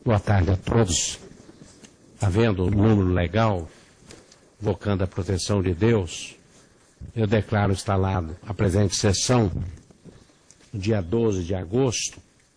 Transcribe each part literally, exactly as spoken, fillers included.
Boa tarde a todos. Havendo um número legal, invocando a proteção de Deus, eu declaro instalado a presente sessão, no dia doze de agosto,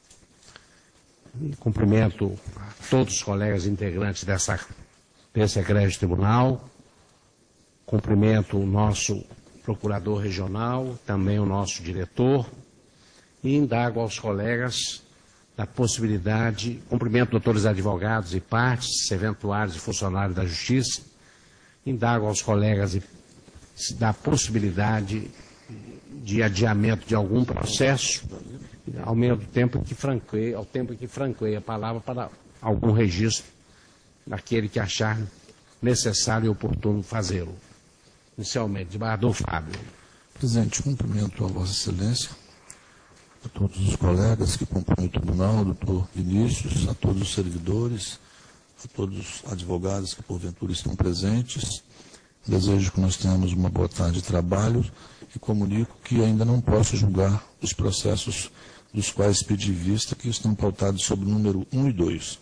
e cumprimento a todos os colegas integrantes dessa, desse egrégio tribunal, cumprimento o nosso procurador regional, também o nosso diretor, e indago aos colegas da possibilidade, cumprimento doutores advogados e partes, eventuários e funcionários da Justiça, indago aos colegas da possibilidade de adiamento de algum processo, ao mesmo tempo que franqueie, ao tempo que franqueie a palavra para algum registro daquele que achar necessário e oportuno fazê-lo. Inicialmente, desembargador Fábio. Presidente, cumprimento a Vossa Excelência, a todos os colegas que compõem o tribunal, doutor Vinícius, a todos os servidores, a todos os advogados que porventura estão presentes. Desejo que nós tenhamos uma boa tarde de trabalho e comunico que ainda não posso julgar os processos dos quais pedi vista, que estão pautados sobre o número um e dois.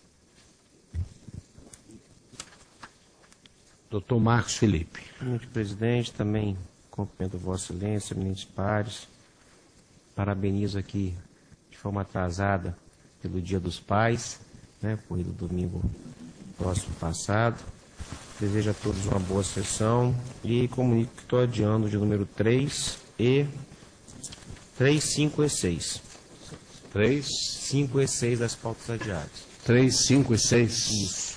Doutor Marcos Felipe. Senhor presidente, também cumprimento Vossa Excelência, eminentes pares. Parabenizo aqui de forma atrasada pelo Dia dos Pais, né, ocorrido domingo próximo passado. Desejo a todos uma boa sessão e comunico que estou adiando de número três e três, cinco e seis. três, cinco e seis das pautas adiadas. três, cinco e seis. Isso.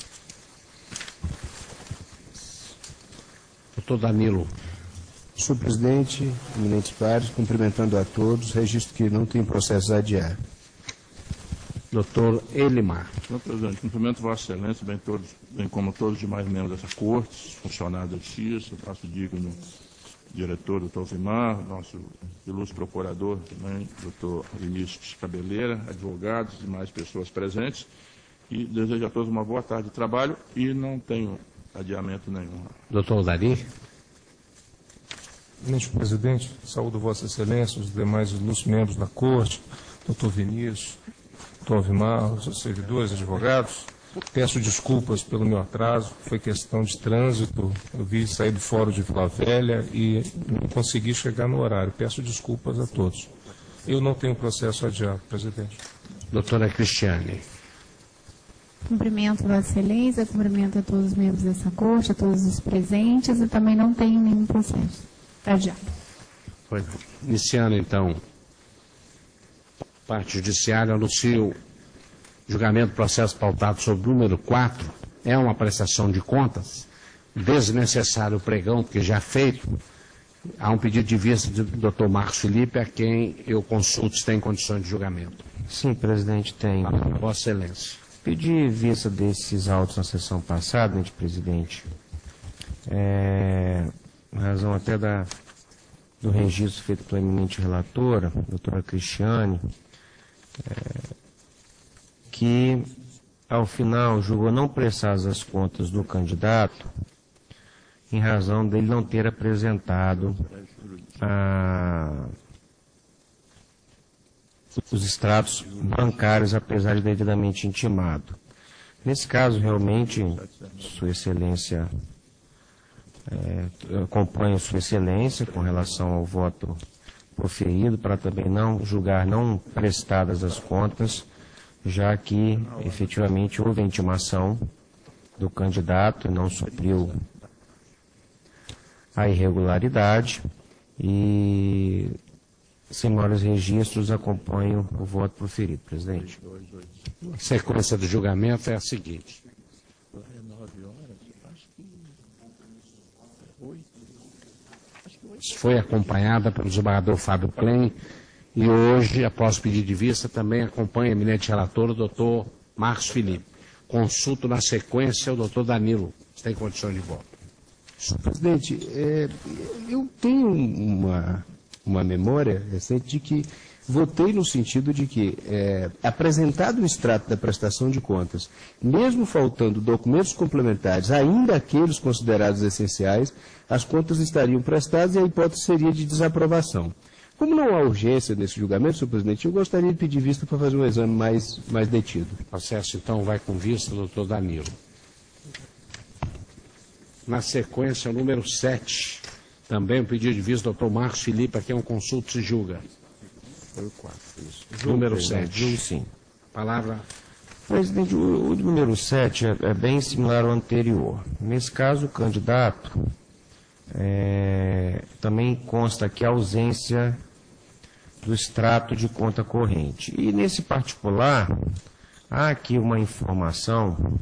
Doutor Danilo. Senhor presidente, eminentes pares, cumprimentando a todos, registro que não tem processo a adiar. Doutor Elimar. Senhor presidente, cumprimento Vossa Excelência, bem, todos, bem como todos os demais membros dessa corte, funcionários da Justiça, nosso digno diretor, doutor Vimar, nosso ilustre procurador também, doutor Vinícius Cabeleira, advogados e mais pessoas presentes, e desejo a todos uma boa tarde de trabalho e não tenho adiamento nenhum. Doutor Dari. Senhor presidente, saúdo Vossa Excelência, os demais ilustres membros da Corte, doutor Vinícius, doutor Vimar, os servidores, advogados. Peço desculpas pelo meu atraso, foi questão de trânsito, eu vi sair do fórum de Vila Velha e não consegui chegar no horário. Peço desculpas a todos. Eu não tenho processo adiado, presidente. Doutora Cristiane. Cumprimento Vossa Excelência, cumprimento a todos os membros dessa corte, a todos os presentes e também não tenho nenhum processo adiado. Foi. Iniciando então, parte judiciária, anuncio julgamento do processo pautado sobre o número quatro, é uma prestação de contas, desnecessário o pregão, porque já feito, há um pedido de vista do doutor Marcos Felipe, a quem eu consulto se tem condições de julgamento. Sim, presidente, tem. Vossa Excelência. Pedi vista desses autos na sessão passada, senhor presidente, é, em razão até da, do registro feito pela eminente relatora, doutora Cristiane, é, que, ao final, julgou não prestar as contas do candidato em razão dele não ter apresentado a, os extratos bancários, apesar de devidamente intimado. Nesse caso, realmente, Sua Excelência, é, acompanha Sua Excelência com relação ao voto proferido, para também não julgar não prestadas as contas, já que efetivamente houve a intimação do candidato e não supriu a irregularidade e, sem maiores registros, acompanho o voto proferido, presidente. A sequência do julgamento é a seguinte. Foi acompanhada pelo desembargador Fábio Klein e hoje, após pedido de vista, também acompanha a eminente relatora, o doutor Marcos Felipe. Consulto na sequência o doutor Danilo, se tem condições de voto. Senhor presidente, é, eu tenho uma, uma memória recente de que votei no sentido de que, é, apresentado o extrato da prestação de contas, mesmo faltando documentos complementares, ainda aqueles considerados essenciais, as contas estariam prestadas e a hipótese seria de desaprovação. Como não há urgência nesse julgamento, senhor presidente, eu gostaria de pedir vista para fazer um exame mais, mais detido. O processo, então, vai com vista, doutor Danilo. Na sequência, o número sete, também um pedido de vista, doutor Marcos Felipe, aqui é um consulto se julga. Foi o quatro, isso. Número Julgo, sete. Julgo sim. Palavra. Presidente, o, o número sete é, é bem similar ao anterior. Nesse caso, o candidato é, também consta aqui a ausência do extrato de conta corrente. E nesse particular, há aqui uma informação,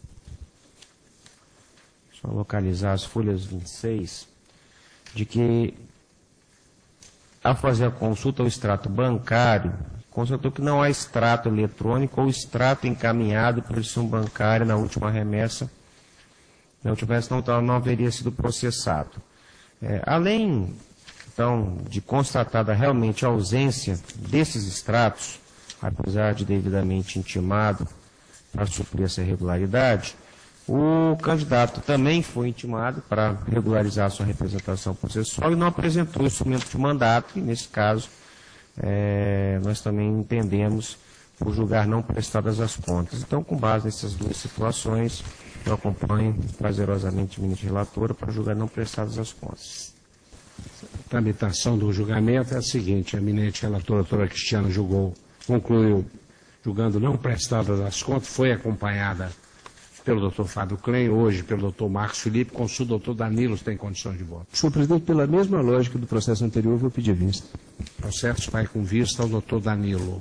só localizar as folhas vinte e seis, de que, ao fazer a consulta ao extrato bancário, constatou que não há extrato eletrônico ou extrato encaminhado para a instituição bancária na última remessa. Na última remessa não, não haveria sido processado. É, além, então, de constatada realmente a ausência desses extratos, apesar de devidamente intimado para suprir essa irregularidade, o candidato também foi intimado para regularizar sua representação processual e não apresentou o instrumento de mandato, e nesse caso, é, nós também entendemos por julgar não prestadas as contas. Então, com base nessas duas situações, eu acompanho prazerosamente o ministro relator para julgar não prestadas as contas. A tramitação do julgamento é a seguinte: a eminente relatora, doutora Cristiana, julgou, concluiu, julgando não prestadas as contas, foi acompanhada pelo doutor Fábio Klein, hoje pelo doutor Marcos Felipe, consulta o doutor Danilo, se tem condições de voto. Senhor presidente, pela mesma lógica do processo anterior, eu vou pedir vista. O processo vai com vista ao doutor Danilo.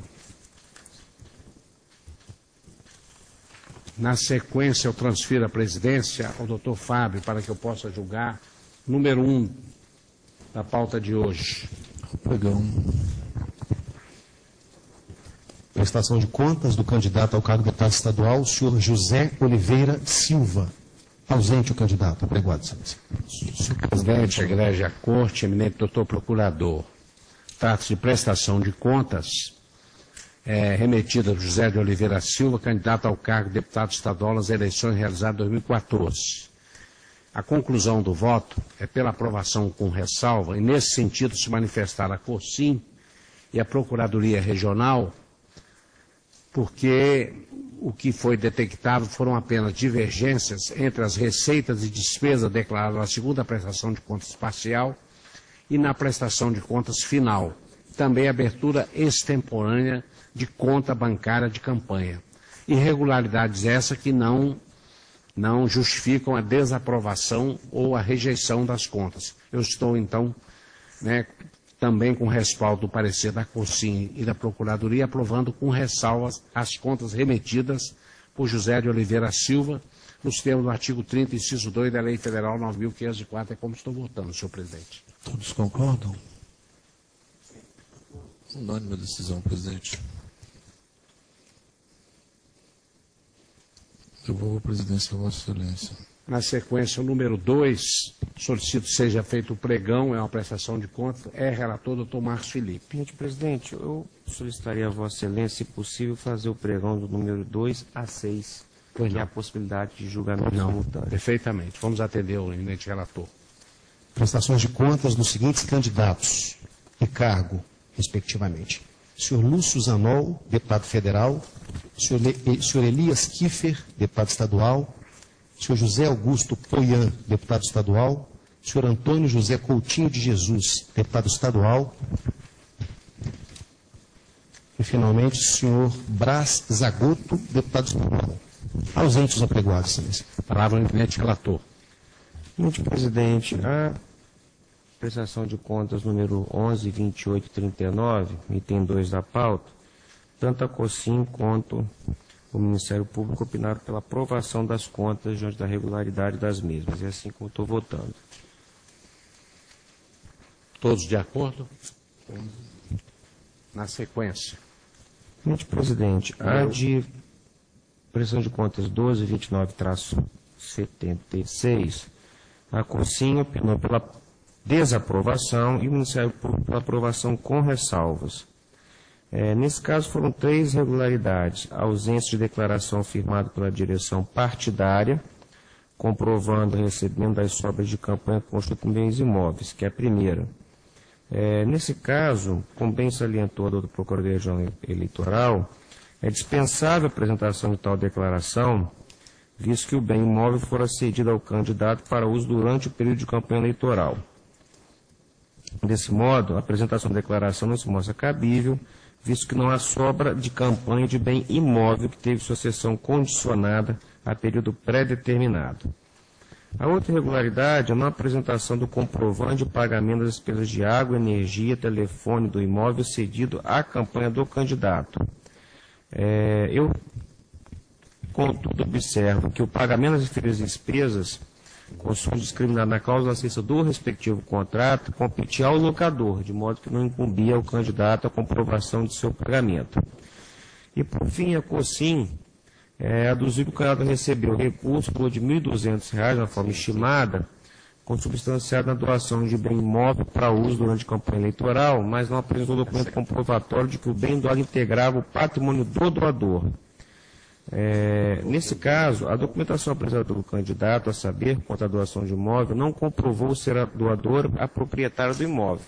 Na sequência, eu transfiro a presidência ao doutor Fábio para que eu possa julgar número um da pauta de hoje. Pregão. Prestação de contas do candidato ao cargo de deputado estadual, o senhor José Oliveira Silva. Ausente o candidato. Apregoado, excelência. Senhor presidente, egrégia corte, eminente doutor procurador. Trata-se de prestação de contas é, remetida a José de Oliveira Silva, candidato ao cargo de deputado estadual nas eleições realizadas em dois mil e quatorze. A conclusão do voto é pela aprovação com ressalva, e nesse sentido se manifestaram a COSIM e a Procuradoria Regional, porque o que foi detectado foram apenas divergências entre as receitas e despesas declaradas na segunda prestação de contas parcial e na prestação de contas final. Também abertura extemporânea de conta bancária de campanha. Irregularidades essas que não, não justificam a desaprovação ou a rejeição das contas. Eu estou, então, né, também com respaldo do parecer da COSIM e da Procuradoria, aprovando com ressalvas as contas remetidas por José de Oliveira Silva, nos termos do artigo trinta, inciso dois da Lei Federal nove mil quinhentos e quatro, é como estou votando, senhor presidente. Todos concordam? Unânime a decisão, presidente. Devolvo a presidência a Vossa Excelência. Na sequência, o número dois, solicito seja feito o pregão, é uma prestação de contas, é relator doutor Marcos Felipe. Senhor presidente, eu solicitaria a Vossa Excelência, se possível, fazer o pregão do número dois a seis, Pois que é não. a possibilidade de julgamento Não, simultâneo. perfeitamente. Vamos atender o eminente relator. Prestações de contas dos seguintes candidatos e cargo, respectivamente. Senhor Lúcio Zanol, deputado federal. Senhor, Le... senhor Elias Kiffer, deputado estadual. Senhor José Augusto Poian, deputado estadual. Senhor Antônio José Coutinho de Jesus, deputado estadual. E, finalmente, senhor Brás Zagoto, deputado estadual. Ausentes os apregoados, excelência. Palavra ao eminente relator. Senhor presidente, a prestação de contas número onze, vinte e oito e trinta e nove, item dois da pauta, tanto a COSIM quanto o Ministério Público opinaram pela aprovação das contas diante da regularidade das mesmas. É assim como estou votando. Todos de acordo? Na sequência. Senhor presidente, a de prestação de contas doze, vinte e nove, setenta e seis, a COSIM opinou pela desaprovação e o Ministério Público pela aprovação com ressalvas. É, nesse caso foram três irregularidades: a ausência de declaração firmada pela direção partidária, comprovando o recebimento das sobras de campanha que constituem bens imóveis, que é a primeira. É, nesse caso, como bem salientou a doutora Procuradora-Geral Eleitoral, é dispensável a apresentação de tal declaração, visto que o bem imóvel fora cedido ao candidato para uso durante o período de campanha eleitoral. Desse modo, a apresentação da declaração não se mostra cabível, visto que não há sobra de campanha de bem imóvel que teve sua cessão condicionada a período pré-determinado. A outra irregularidade é a não apresentação do comprovante de pagamento das despesas de água, energia, telefone do imóvel cedido à campanha do candidato. É, eu, contudo, observo que o pagamento das referidas despesas, consumo discriminado na cláusula acessória do respectivo contrato, competia ao locador, de modo que não incumbia o candidato a comprovação de seu pagamento. E, por fim, a COSIM é, aduziu que o candidato recebeu recurso por de mil e duzentos reais, na forma estimada, consubstanciado na doação de bem imóvel para uso durante a campanha eleitoral, mas não apresentou documento comprovatório de que o bem doado integrava o patrimônio do doador. É, nesse caso, a documentação apresentada pelo candidato, a saber, quanto à doação de imóvel, não comprovou ser a doadora a proprietária do imóvel.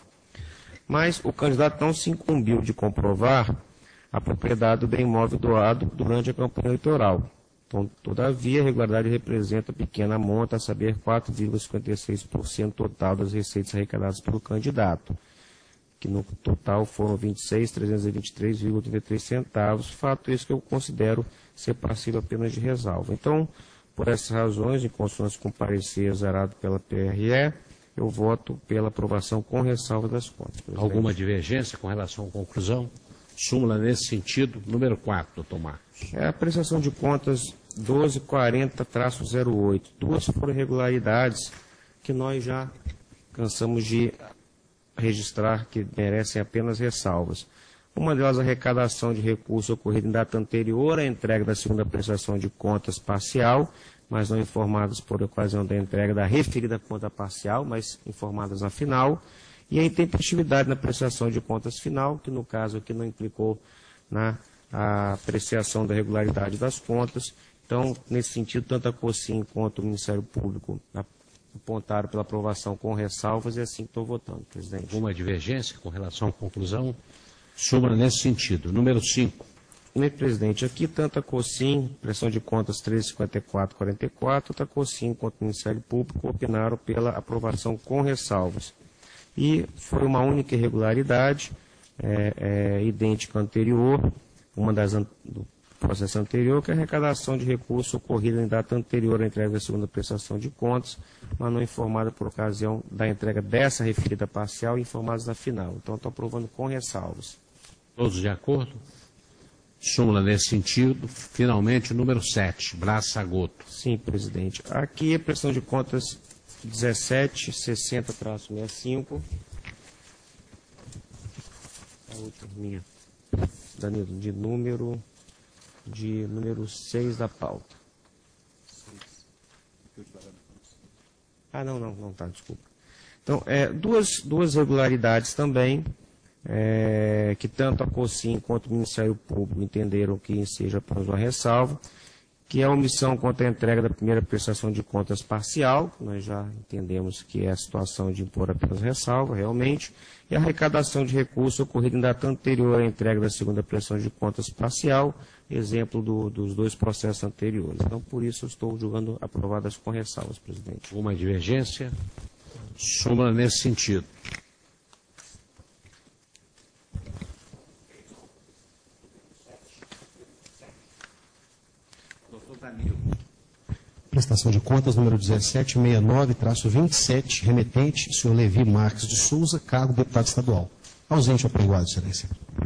Mas o candidato não se incumbiu de comprovar a propriedade do bem imóvel doado durante a campanha eleitoral. Então, todavia, a irregularidade representa pequena monta, a saber, quatro vírgula cinquenta e seis por cento total das receitas arrecadadas pelo candidato, que no total foram vinte e seis mil trezentos e vinte e três vírgula trinta e três centavos, fato esse que eu considero ser passível apenas de ressalva. Então, por essas razões, em consonância com o parecer exarado pela P R E, eu voto pela aprovação com ressalva das contas. Presidente. Alguma divergência com relação à conclusão? Súmula nesse sentido. Número quatro, doutor Marcos. É a prestação de contas doze quarenta traço zero oito. Duas foram irregularidades que nós já cansamos de registrar, que merecem apenas ressalvas. Uma delas, a arrecadação de recurso ocorrida em data anterior à entrega da segunda prestação de contas parcial, mas não informadas por ocasião da entrega da referida conta parcial, mas informadas na final, e a intempestividade na prestação de contas final, que no caso aqui não implicou na apreciação da regularidade das contas. Então, nesse sentido, tanto a COSIM quanto o Ministério Público apontaram pela aprovação com ressalvas, e é assim que estou votando, presidente. Alguma divergência com relação à conclusão? Súmula nesse sentido. Número cinco. Senhor presidente, aqui tanto a COSIM, prestação de contas trezentos e cinquenta e quatro quarenta e quatro, tanto a COSIM quanto o Ministério Público opinaram pela aprovação com ressalvas. E foi uma única irregularidade, é, é, idêntica à anterior, uma das an do processo anterior, que é a arrecadação de recurso ocorrida em data anterior à entrega da segunda prestação de contas, mas não informada por ocasião da entrega dessa referida parcial e informadas na final. Então, estou aprovando com ressalvas. Todos de acordo? Súmula nesse sentido. Finalmente, número sete, Braz Sagoto. Sim, presidente. Aqui a prestação de contas dezessete sessenta traço sessenta e cinco. A outra minha, Danilo, de número, de número seis da pauta. Ah, não, não, não, tá, desculpa. Então, é, duas, duas regularidades também, é, que tanto a COSIM quanto o Ministério Público entenderam que seja apenas uma ressalva, que é a omissão quanto à entrega da primeira prestação de contas parcial, nós já entendemos que é a situação de impor apenas ressalva, realmente, e a arrecadação de recursos ocorrida em data anterior à entrega da segunda prestação de contas parcial, exemplo do, dos dois processos anteriores. Então, por isso, eu estou julgando aprovadas com ressalvas, presidente. Alguma divergência? Súmula nesse sentido. Prestação de contas número dezessete sessenta e nove traço vinte e sete, remetente, senhor Levi Marques de Souza, cargo deputado estadual. Ausente ou apregoado, excelência.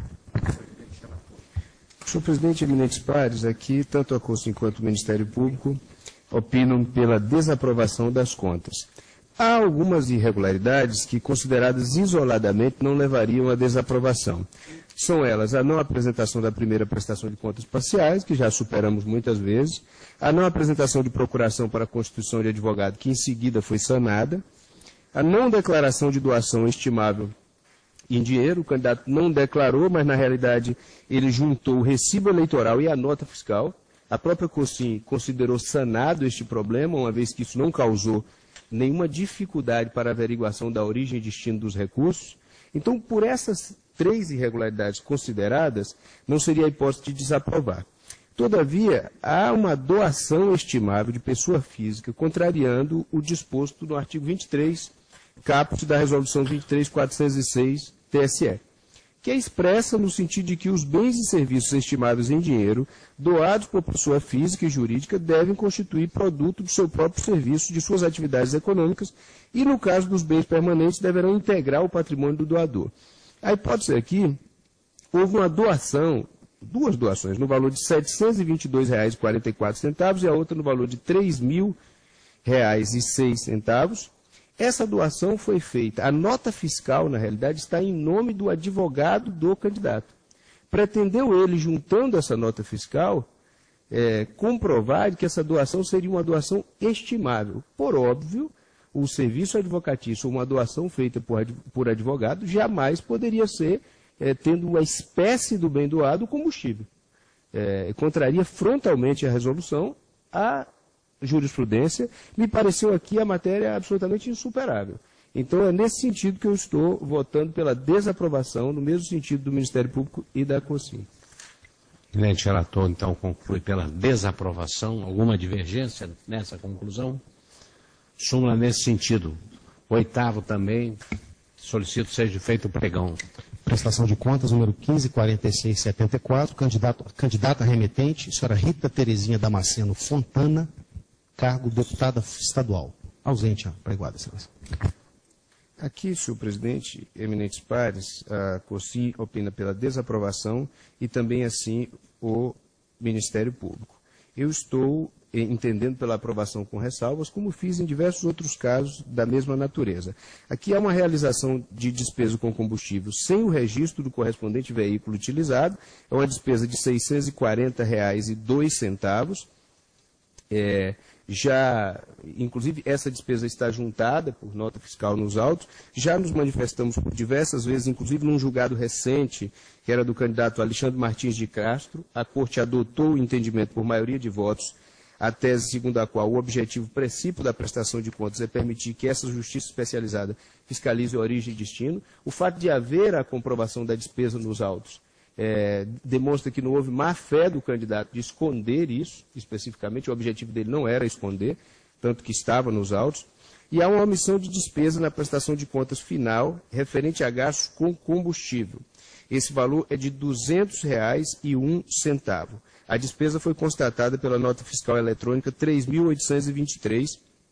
Senhor presidente, eminentes pares, aqui tanto a COSIM quanto o Ministério Público opinam pela desaprovação das contas. Há algumas irregularidades que, consideradas isoladamente, não levariam à desaprovação. São elas a não apresentação da primeira prestação de contas parciais, que já superamos muitas vezes, a não apresentação de procuração para a constituição de advogado, que em seguida foi sanada, a não declaração de doação estimável em dinheiro, o candidato não declarou, mas na realidade ele juntou o recibo eleitoral e a nota fiscal. A própria COSIM considerou sanado este problema, uma vez que isso não causou nenhuma dificuldade para a averiguação da origem e destino dos recursos. Então, por essas três irregularidades consideradas, não seria a hipótese de desaprovar. Todavia, há uma doação estimável de pessoa física, contrariando o disposto no artigo vinte e três, caput da Resolução vinte e três mil quatrocentos e seis, T S E, que é expressa no sentido de que os bens e serviços estimáveis em dinheiro, doados por pessoa física e jurídica, devem constituir produto do seu próprio serviço, de suas atividades econômicas, e, no caso dos bens permanentes, deverão integrar o patrimônio do doador. A hipótese aqui, houve uma doação, duas doações, no valor de setecentos e vinte e dois reais e quarenta e quatro centavos e a outra no valor de três mil reais e seis centavos. Essa doação foi feita, a nota fiscal, na realidade, está em nome do advogado do candidato. Pretendeu ele, juntando essa nota fiscal, é, comprovar que essa doação seria uma doação estimável. Por óbvio, o serviço advocatício, uma doação feita por, por advogado, jamais poderia ser, é, tendo a espécie do bem doado, combustível. É, contraria frontalmente a resolução, a jurisprudência, me pareceu aqui a matéria absolutamente insuperável. Então, é nesse sentido que eu estou votando pela desaprovação, no mesmo sentido do Ministério Público e da COSCIM. O eminente relator, então, conclui pela desaprovação. Alguma divergência nessa conclusão? Súmula nesse sentido. Oitavo também, solicito seja feito o pregão. Prestação de contas, número quinze quarenta e seis setenta e quatro, candidato, candidata remetente, senhora Rita Terezinha Damasceno Fontana, cargo deputada estadual. Ausente, apregoada, excelência. Aqui, senhor presidente, eminentes pares, a COSCIM opina pela desaprovação e também, assim, o Ministério Público. Eu estou entendendo pela aprovação com ressalvas, como fiz em diversos outros casos da mesma natureza. Aqui há uma realização de despesa com combustível sem o registro do correspondente veículo utilizado, é uma despesa de seiscentos e quarenta reais e dois centavos. É, já, inclusive, essa despesa está juntada por nota fiscal nos autos. Já nos manifestamos por diversas vezes, inclusive num julgado recente, que era do candidato Alexandre Martins de Castro. A Corte adotou o entendimento por maioria de votos, a tese segundo a qual o objetivo princípio da prestação de contas é permitir que essa justiça especializada fiscalize a origem e destino. O fato de haver a comprovação da despesa nos autos É, demonstra que não houve má-fé do candidato de esconder isso, especificamente, o objetivo dele não era esconder, tanto que estava nos autos, e há uma omissão de despesa na prestação de contas final referente a gastos com combustível. Esse valor é de duzentos reais e um centavo. A despesa foi constatada pela nota fiscal eletrônica três mil oitocentos e vinte e três,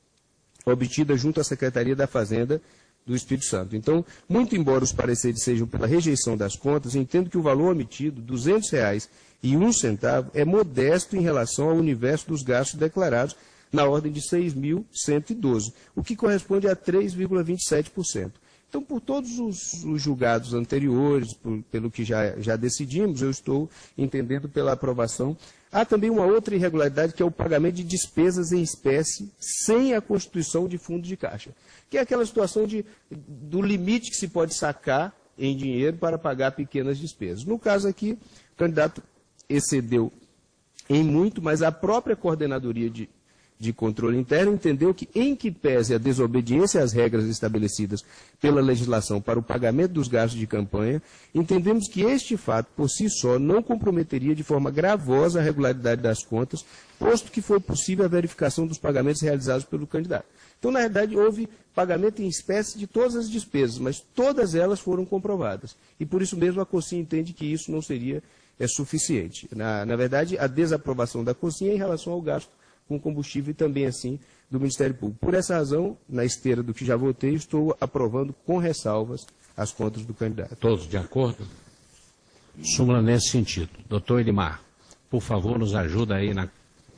obtida junto à Secretaria da Fazenda do Espírito Santo. Então, muito embora os pareceres sejam pela rejeição das contas, entendo que o valor omitido, duzentos reais e um centavo, é modesto em relação ao universo dos gastos declarados, na ordem de seis mil cento e doze, o que corresponde a três vírgula vinte e sete por cento. Então, por todos os, os julgados anteriores, por, pelo que já, já decidimos, eu estou entendendo pela aprovação. Há também uma outra irregularidade, que é o pagamento de despesas em espécie sem a constituição de fundo de caixa, que é aquela situação de, do limite que se pode sacar em dinheiro para pagar pequenas despesas. No caso aqui, o candidato excedeu em muito, mas a própria coordenadoria de, de controle interno entendeu que, em que pese a desobediência às regras estabelecidas pela legislação para o pagamento dos gastos de campanha, entendemos que este fato, por si só, não comprometeria de forma gravosa a regularidade das contas, posto que foi possível a verificação dos pagamentos realizados pelo candidato. Então, na realidade, houve pagamento em espécie de todas as despesas, mas todas elas foram comprovadas. E, por isso mesmo, a COSCIM entende que isso não seria é, suficiente. Na, na verdade, a desaprovação da COSCIM é em relação ao gasto com combustível e também, assim, do Ministério Público. Por essa razão, na esteira do que já votei, estou aprovando com ressalvas as contas do candidato. Todos de acordo? Súmula nesse sentido. Doutor Elimar, por favor, nos ajuda aí na...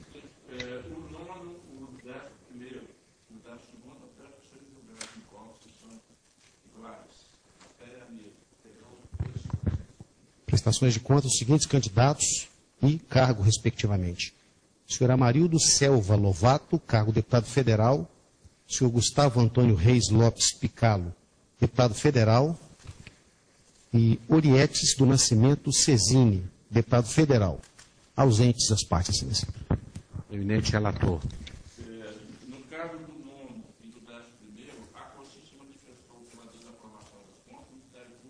Prestações de contas dos seguintes candidatos e cargo, respectivamente. Senhor Amarildo Selva Lovato, cargo deputado federal. Senhor Gustavo Antônio Reis Lopes Picalo, deputado federal. E Orietes do Nascimento Cezine, deputado federal. Ausentes as partes, excelência. Eminente relator. No caso do nono e do décimo primeiro, a COSCIM se manifestou pela desaprovação das contas, o Ministério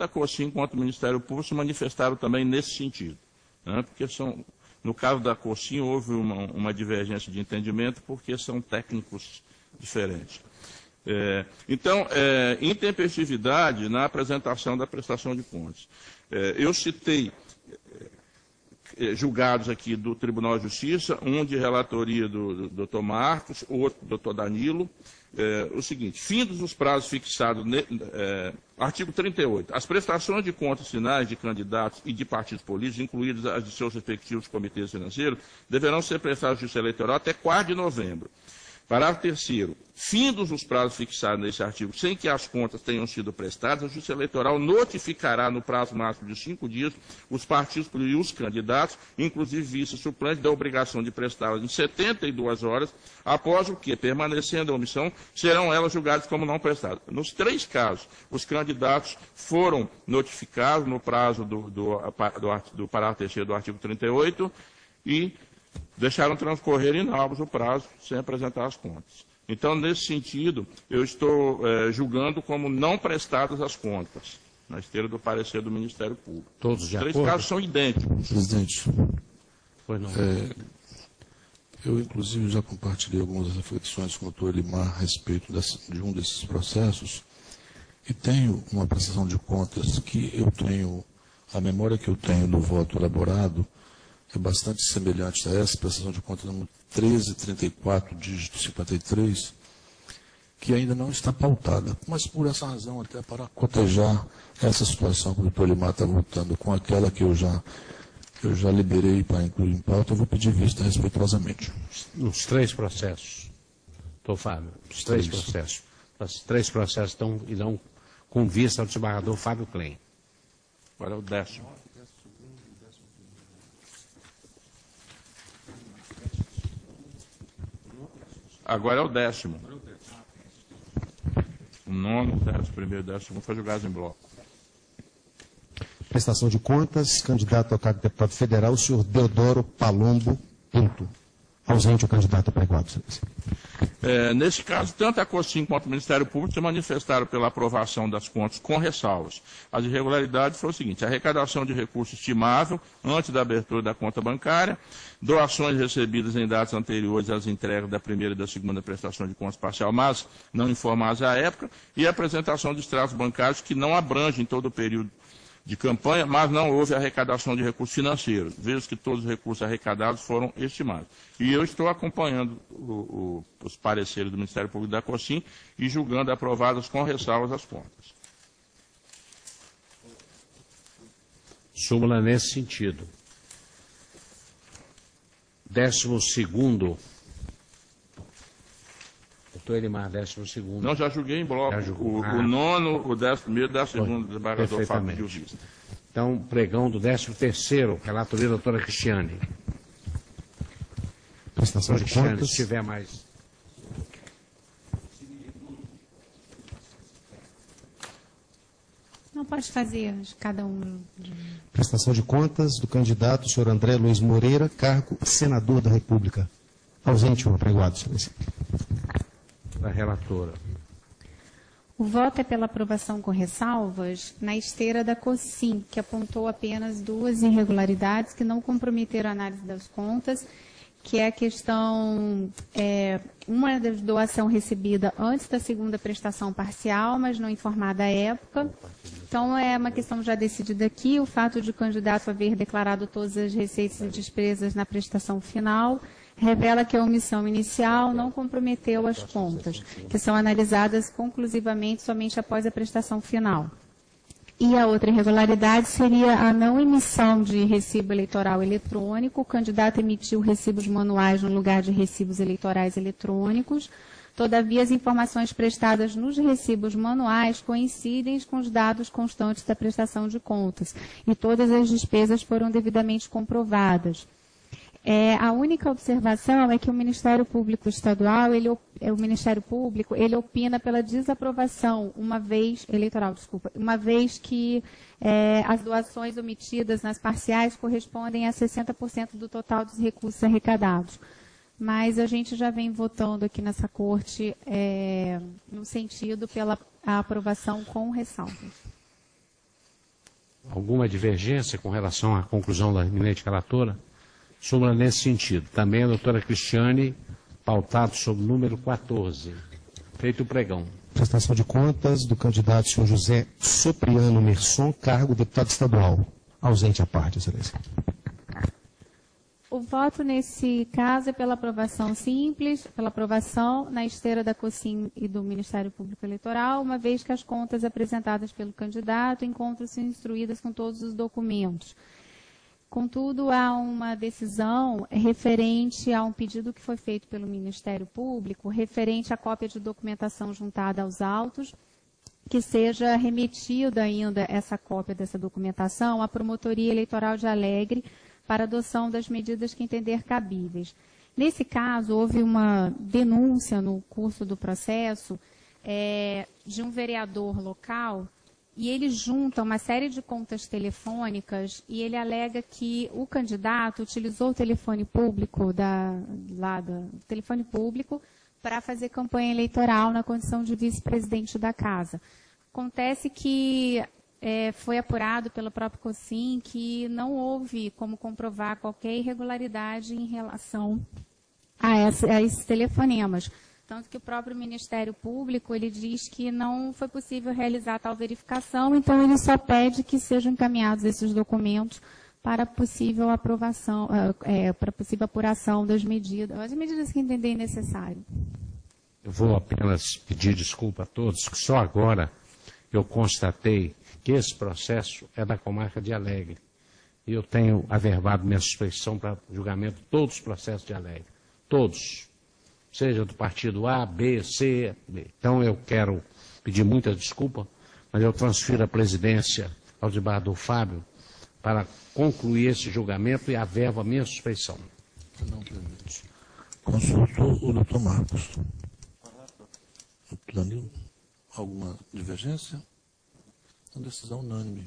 tanto a COSCIM quanto o Ministério Público se manifestaram também nesse sentido, né? Porque são, no caso da COSCIM houve uma, uma divergência de entendimento porque são técnicos diferentes. É, então, é, intempestividade na apresentação da prestação de contas. É, eu citei é, julgados aqui do Tribunal de Justiça, um de relatoria do, do doutor Marcos, outro do doutor Danilo. É, o seguinte, findos os prazos fixados, ne, é, artigo trinta e oito, as prestações de contas finais de candidatos e de partidos políticos, incluídas as de seus respectivos comitês financeiros, deverão ser prestadas à Justiça Eleitoral até quatro de novembro. Parágrafo terceiro. Findos os prazos fixados nesse artigo sem que as contas tenham sido prestadas, a Justiça Eleitoral notificará no prazo máximo de cinco dias os partidos e os candidatos, inclusive vice-suplentes, da obrigação de prestá-las em setenta e duas horas, após o que, permanecendo a omissão, serão elas julgadas como não prestadas. Nos três casos, os candidatos foram notificados no prazo do, do, do, do parágrafo terceiro do artigo trinta e oito e deixaram transcorrer inalvos o prazo sem apresentar as contas. Então, nesse sentido, eu estou eh, julgando como não prestadas as contas, na esteira do parecer do Ministério Público. Todos de Os três acordo? casos são idênticos. Presidente, Pois não. é, eu, inclusive, já compartilhei algumas reflexões com o doutor Elimar a respeito desse, de um desses processos e tenho uma prestação de contas que eu tenho, a memória que eu tenho do voto elaborado é bastante semelhante a essa, prestação de contas número treze trinta e quatro, dígito cinquenta e três, que ainda não está pautada. Mas por essa razão, até para cotejar essa situação que o doutor Elimar está votando com aquela que eu já, eu já liberei para incluir em pauta, eu vou pedir vista respeitosamente. Nos três processos, doutor Fábio, os três, três processos. Os três processos estão, irão com vista ao desembargador Fábio Klein. Agora é o décimo. Agora é o décimo. O nono, o décimo primeiro, o décimo segundo foi julgado em bloco. Prestação de contas, candidato a cargo de deputado federal, o senhor Deodoro Palombo Pinto. Ausente o candidato apregoado, excelência. É, nesse caso, tanto a COSCIM quanto o Ministério Público se manifestaram pela aprovação das contas com ressalvas. As irregularidades foram o seguinte: arrecadação de recurso estimável antes da abertura da conta bancária, doações recebidas em datas anteriores às entregas da primeira e da segunda prestação de contas parcial, mas não informadas à época, e a apresentação de extratos bancários que não abrangem todo o período de campanha, mas não houve arrecadação de recursos financeiros, visto que todos os recursos arrecadados foram estimados. E eu estou acompanhando o, o, os pareceres do Ministério Público da COSCIM e julgando aprovadas com ressalvas as contas. Súmula nesse sentido. Décimo segundo. Doutor Elimar, décimo segundo. Não, já julguei em bloco. O, ah. o nono, o décimo primeiro, o décimo segundo, o desembargador Fábio Gil Vista. Então, pregão do décimo terceiro, relatoria da doutora Cristiane. Prestação de Cristiane, contas. se tiver mais. Não pode fazer cada um. Prestação de contas do candidato, o senhor André Luiz Moreira, cargo senador da República. Ausente o apregoado, excelência. Da relatora. O voto é pela aprovação com ressalvas na esteira da COSCIM, que apontou apenas duas irregularidades que não comprometeram a análise das contas, que é a questão, é, uma da doação recebida antes da segunda prestação parcial, mas não informada à época. Então, é uma questão já decidida aqui, o fato de o candidato haver declarado todas as receitas e despesas na prestação final revela que a omissão inicial não comprometeu as contas, que são analisadas conclusivamente somente após a prestação final. E a outra irregularidade seria a não emissão de recibo eleitoral eletrônico. O candidato emitiu recibos manuais no lugar de recibos eleitorais eletrônicos. Todavia, as informações prestadas nos recibos manuais coincidem com os dados constantes da prestação de contas, e todas as despesas foram devidamente comprovadas. É, a única observação é que o Ministério Público Estadual, ele, o Ministério Público, ele opina pela desaprovação, uma vez, eleitoral, desculpa, uma vez que é, as doações omitidas nas parciais correspondem a sessenta por cento do total dos recursos arrecadados. Mas a gente já vem votando aqui nessa corte é, no sentido pela a aprovação com ressalvas. alguma divergência com relação à conclusão da eminente relatora, súmula nesse sentido. Também a doutora Cristiane, pautado sobre o número quatorze. Feito o pregão. Prestação de contas do candidato senhor José Sopriano Merson, cargo deputado estadual. Ausente à parte, excelência. O voto nesse caso é pela aprovação simples, pela aprovação na esteira da COSIM e do Ministério Público Eleitoral, uma vez que as contas apresentadas pelo candidato encontram-se instruídas com todos os documentos. Contudo, há uma decisão referente a um pedido que foi feito pelo Ministério Público, referente à cópia de documentação juntada aos autos, que seja remetida ainda essa cópia dessa documentação à Promotoria Eleitoral de Alegre, para adoção das medidas que entender cabíveis. Nesse caso, houve uma denúncia no curso do processo é, de um vereador local e ele junta uma série de contas telefônicas e ele alega que o candidato utilizou o telefone público, da, lá do telefone público para fazer campanha eleitoral na condição de vice-presidente da casa. Acontece que É, foi apurado pela própria COSIM que não houve como comprovar qualquer irregularidade em relação a, essa, a esses telefonemas. Tanto que o próprio Ministério Público ele diz que não foi possível realizar tal verificação, então ele só pede que sejam encaminhados esses documentos para possível aprovação, é, para possível apuração das medidas, as medidas que entenderem necessário. Eu vou apenas pedir desculpa a todos, que só agora eu constatei que esse processo é da comarca de Alegre. E eu tenho averbado minha suspeição para julgamento de todos os processos de Alegre. Todos. Seja do partido A, B, C. B. Então eu quero pedir muita desculpa, mas eu transfiro a presidência ao desembargador Fábio para concluir esse julgamento e averbo a minha suspeição. Não permite. Consulto o doutor Marcos. Doutor Danilo, alguma divergência? Uma decisão unânime.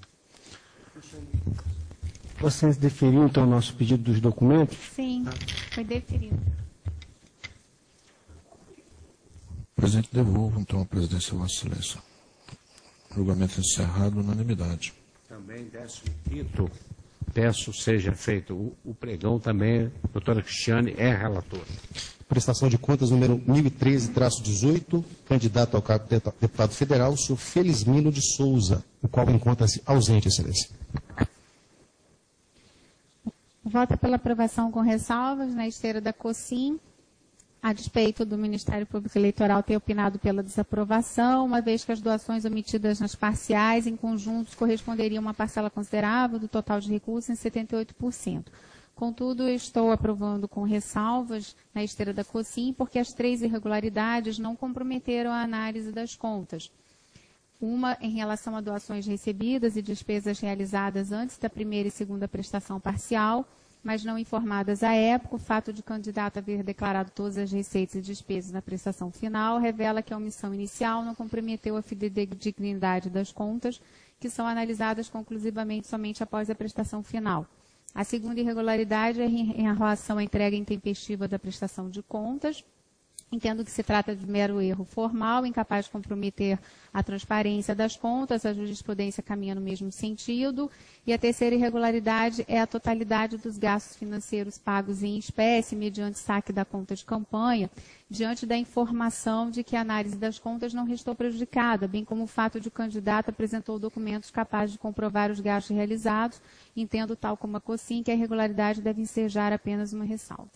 Vocês deferiram, então, o nosso pedido dos documentos? Sim, foi deferido. Presidente, devolvo, então, a presidência a Vossa Excelência. Julgamento encerrado, unanimidade. Também, décimo quinto, peço seja feito o, o pregão também, a doutora Cristiane é relatora. Prestação de contas número mil e treze traço dezoito, candidato ao cargo de deputado federal, o senhor Felismino de Souza, o qual encontra-se ausente, excelência. Voto pela aprovação com ressalvas na esteira da COSIM, a despeito do Ministério Público Eleitoral ter opinado pela desaprovação, uma vez que as doações omitidas nas parciais, em conjuntos, corresponderiam a uma parcela considerável do total de recursos em setenta e oito por cento. Contudo, eu estou aprovando com ressalvas na esteira da COSIM, porque as três irregularidades não comprometeram a análise das contas. Uma em relação a doações recebidas e despesas realizadas antes da primeira e segunda prestação parcial, mas não informadas à época. O fato de o candidato haver declarado todas as receitas e despesas na prestação final revela que a omissão inicial não comprometeu a fidedignidade das contas, que são analisadas conclusivamente somente após a prestação final. A segunda irregularidade é em relação à entrega intempestiva da prestação de contas. Entendo que se trata de mero erro formal, incapaz de comprometer a transparência das contas, a jurisprudência caminha no mesmo sentido. E a terceira irregularidade é a totalidade dos gastos financeiros pagos em espécie, mediante saque da conta de campanha, diante da informação de que a análise das contas não restou prejudicada, bem como o fato de o candidato apresentou documentos capazes de comprovar os gastos realizados. Entendo, tal como a COSIM, que a irregularidade deve ensejar apenas uma ressalva.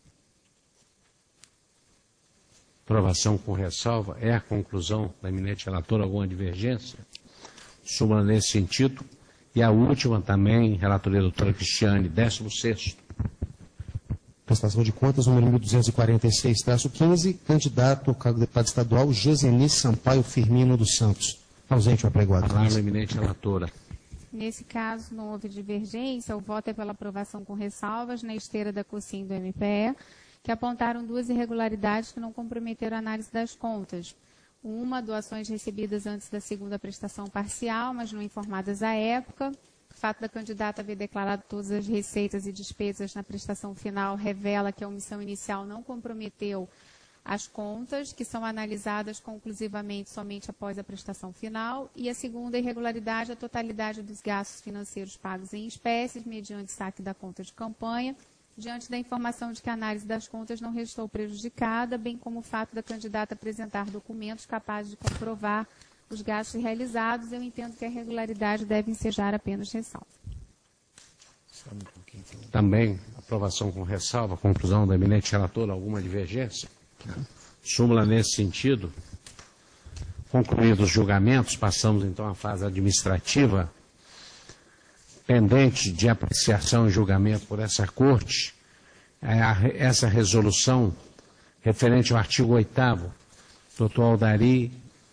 Aprovação com ressalva é a conclusão da eminente relatora, alguma divergência? Súmula nesse sentido. E a última também, relatoria da doutora Cristiane, décimo sexto. Prestação de contas número mil duzentos e quarenta e seis traço quinze, candidato ao cargo de deputado estadual, Joseni Sampaio Firmino dos Santos. Ausente o apregoado. Palavra, eminente relatora. Nesse caso, não houve divergência. O voto é pela aprovação com ressalvas na esteira da COSIM do M P E, que apontaram duas irregularidades que não comprometeram a análise das contas. Uma, doações recebidas antes da segunda prestação parcial, mas não informadas à época. O fato da candidata haver declarado todas as receitas e despesas na prestação final revela que a omissão inicial não comprometeu as contas, que são analisadas conclusivamente somente após a prestação final, e a segunda irregularidade, a totalidade dos gastos financeiros pagos em espécies, mediante saque da conta de campanha, diante da informação de que a análise das contas não restou prejudicada, bem como o fato da candidata apresentar documentos capazes de comprovar os gastos realizados, eu entendo que a irregularidade deve ensejar apenas ressalva. Também, aprovação com ressalva, conclusão da eminente relatora, alguma divergência? Súmula nesse sentido. Concluídos os julgamentos, passamos então à fase administrativa, pendente de apreciação e julgamento por essa Corte, essa resolução referente ao artigo oitavo, doutor Aldari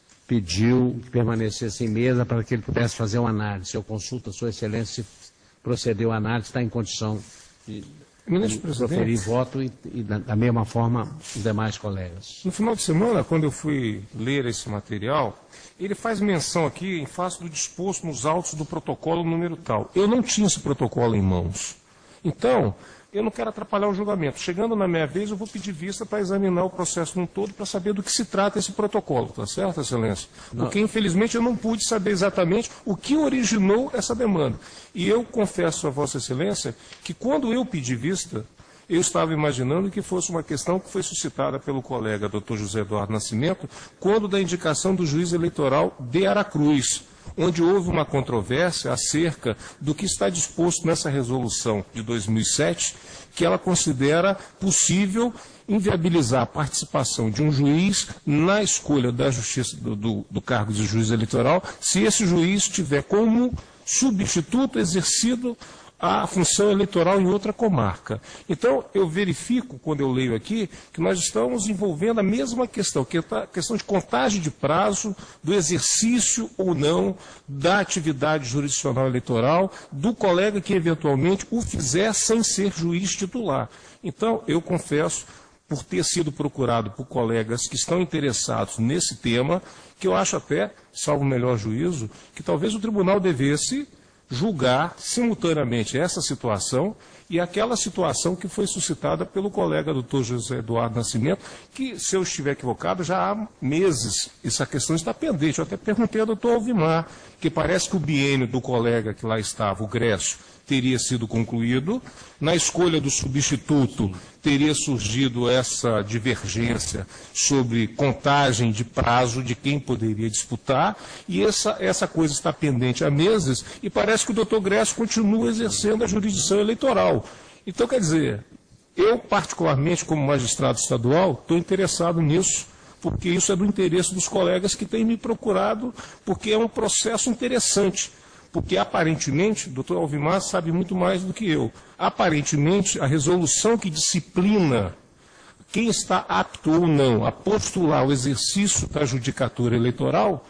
pediu que permanecesse em mesa para que ele pudesse fazer uma análise. Eu consulto a Sua Excelência se procedeu à análise, está em condição de, de proferir voto e, e da, da mesma forma os demais colegas. No final de semana, quando eu fui ler esse material, ele faz menção aqui em face do disposto nos autos do protocolo número tal. Eu não tinha esse protocolo em mãos. Então, eu não quero atrapalhar o julgamento. Chegando na minha vez, eu vou pedir vista para examinar o processo num todo, para saber do que se trata esse protocolo, tá certo, Excelência? Porque, infelizmente, eu não pude saber exatamente o que originou essa demanda. E eu confesso a Vossa Excelência que, quando eu pedi vista, eu estava imaginando que fosse uma questão que foi suscitada pelo colega doutor José Eduardo Nascimento, quando da indicação do juiz eleitoral de Aracruz, onde houve uma controvérsia acerca do que está disposto nessa resolução de dois mil e sete, que ela considera possível inviabilizar a participação de um juiz na escolha da justiça do, do, do cargo de juiz eleitoral, se esse juiz tiver como substituto exercido a função eleitoral em outra comarca. Então, eu verifico, quando eu leio aqui, que nós estamos envolvendo a mesma questão, que é a questão de contagem de prazo, do exercício ou não da atividade jurisdicional eleitoral do colega que eventualmente o fizer sem ser juiz titular. Então, eu confesso, por ter sido procurado por colegas que estão interessados nesse tema, que eu acho até, salvo o melhor juízo, que talvez o tribunal devesse julgar simultaneamente essa situação e aquela situação que foi suscitada pelo colega doutor José Eduardo Nascimento, que, se eu estiver equivocado, já há meses essa questão está pendente. Eu até perguntei ao doutor Alvimar, que parece que o biênio do colega que lá estava, o Grécio, teria sido concluído. Na escolha do substituto, teria surgido essa divergência sobre contagem de prazo de quem poderia disputar, e essa, essa coisa está pendente há meses, e parece que o doutor Grécio continua exercendo a jurisdição eleitoral. Então, quer dizer, eu, particularmente, como magistrado estadual, estou interessado nisso, porque isso é do interesse dos colegas que têm me procurado, porque é um processo interessante. Porque, aparentemente, o doutor Alvimar sabe muito mais do que eu, aparentemente, a resolução que disciplina quem está apto ou não a postular o exercício da judicatura eleitoral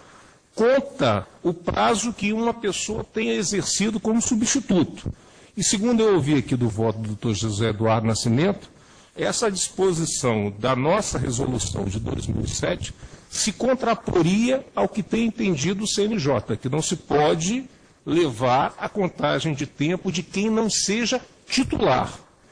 conta o prazo que uma pessoa tenha exercido como substituto. E, segundo eu ouvi aqui do voto do doutor José Eduardo Nascimento, essa disposição da nossa resolução de dois mil e sete se contraporia ao que tem entendido o C N J, que não se pode levar a contagem de tempo de quem não seja titular.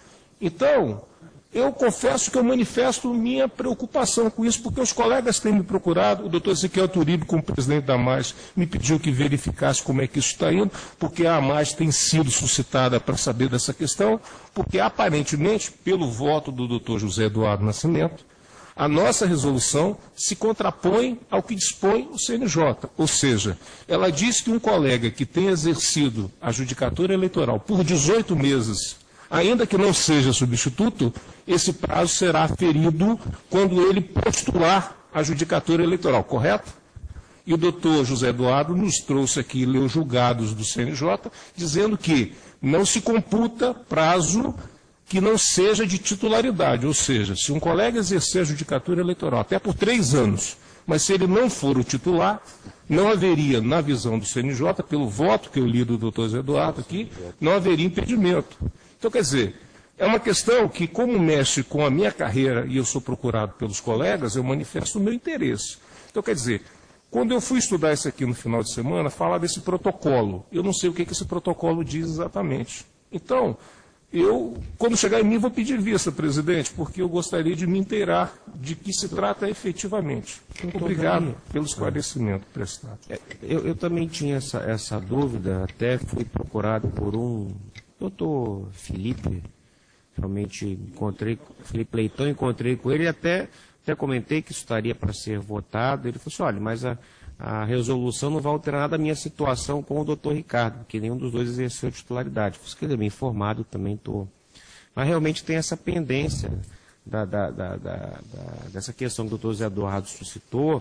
Então, eu confesso que eu manifesto minha preocupação com isso, porque os colegas têm me procurado, o doutor Ezequiel Turibe, como presidente da AMAS, me pediu que verificasse como é que isso está indo, porque a AMAS tem sido suscitada para saber dessa questão, porque aparentemente, pelo voto do doutor José Eduardo Nascimento, a nossa resolução se contrapõe ao que dispõe o C N J, ou seja, ela diz que um colega que tenha exercido a judicatura eleitoral por dezoito meses, ainda que não seja substituto, esse prazo será aferido quando ele postular a judicatura eleitoral, correto? E o doutor José Eduardo nos trouxe aqui, leu julgados do C N J, dizendo que não se computa prazo que não seja de titularidade, ou seja, se um colega exercer a judicatura eleitoral até por três anos, mas se ele não for o titular, não haveria, na visão do C N J, pelo voto que eu li do doutor Zé Eduardo aqui, não haveria impedimento. Então, quer dizer, é uma questão que, como mexe com a minha carreira e eu sou procurado pelos colegas, eu manifesto o meu interesse. Então, quer dizer, quando eu fui estudar isso aqui no final de semana, falar desse protocolo, eu não sei o que, que esse protocolo diz exatamente. Então, eu, quando chegar em mim, vou pedir vista, presidente, porque eu gostaria de me inteirar de que se trata efetivamente. Muito obrigado pelo esclarecimento prestado. Eu, eu também tinha essa, essa dúvida, até fui procurado por um doutor Felipe, realmente encontrei, Felipe Leitão, encontrei com ele e até, até comentei que isso estaria para ser votado. Ele falou assim, olha, mas a, a resolução não vai alterar nada a minha situação com o doutor Ricardo, porque nenhum dos dois exerceu titularidade. Por isso que ele é bem informado, também estou. Mas realmente tem essa pendência da, da, da, da, da, dessa questão que o doutor Zé Eduardo suscitou,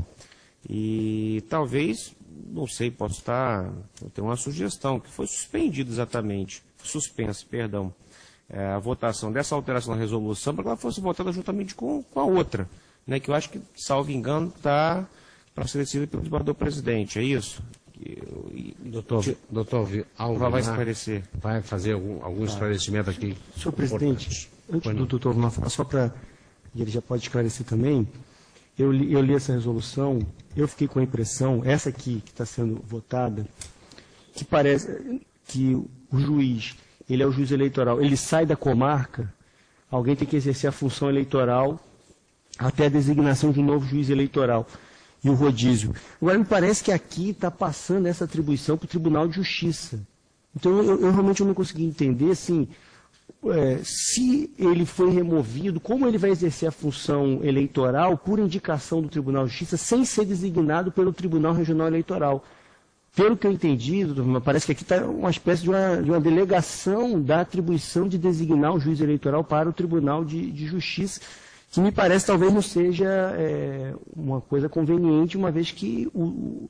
e talvez, não sei, posso estar, eu tenho uma sugestão, que foi suspendido exatamente, suspenso, perdão, é, a votação dessa alteração da resolução para que ela fosse votada juntamente com, com a outra, né, que eu acho que, salvo engano, está para ser decidida pelo desembargador presidente, é isso? Eu, e, doutor, te, doutor Alvimar vai esclarecer. Vai fazer algum, algum esclarecimento aqui. Senhor presidente, antes do doutor Alvimar falar, só para, e ele já pode esclarecer também, eu li, eu li essa resolução, eu fiquei com a impressão, essa aqui que está sendo votada, que parece que o juiz, ele é o juiz eleitoral, ele sai da comarca, alguém tem que exercer a função eleitoral até a designação de um novo juiz eleitoral e o rodízio. Agora, me parece que aqui está passando essa atribuição para o Tribunal de Justiça. Então, eu, eu realmente não consegui entender, assim, é, se ele foi removido, como ele vai exercer a função eleitoral por indicação do Tribunal de Justiça, sem ser designado pelo Tribunal Regional Eleitoral. Pelo que eu entendi, doutor, parece que aqui está uma espécie de uma, de uma delegação da atribuição de designar o juiz eleitoral para o Tribunal de, de Justiça, que me parece talvez não seja é, uma coisa conveniente, uma vez que o,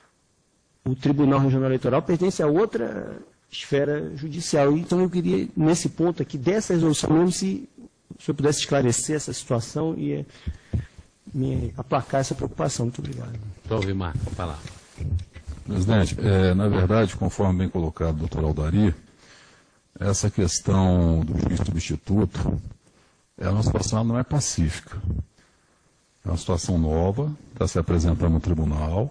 o Tribunal Regional Eleitoral pertence a outra esfera judicial. Então eu queria, nesse ponto aqui, dessa resolução mesmo, se o senhor pudesse esclarecer essa situação e é, me aplacar essa preocupação. Muito obrigado. Doutor Alvimar, vou falar. Presidente, é, na verdade, conforme bem colocado o doutor Aldari, essa questão do juiz substituto é uma situação que não é pacífica. É uma situação nova, está se apresentando no tribunal.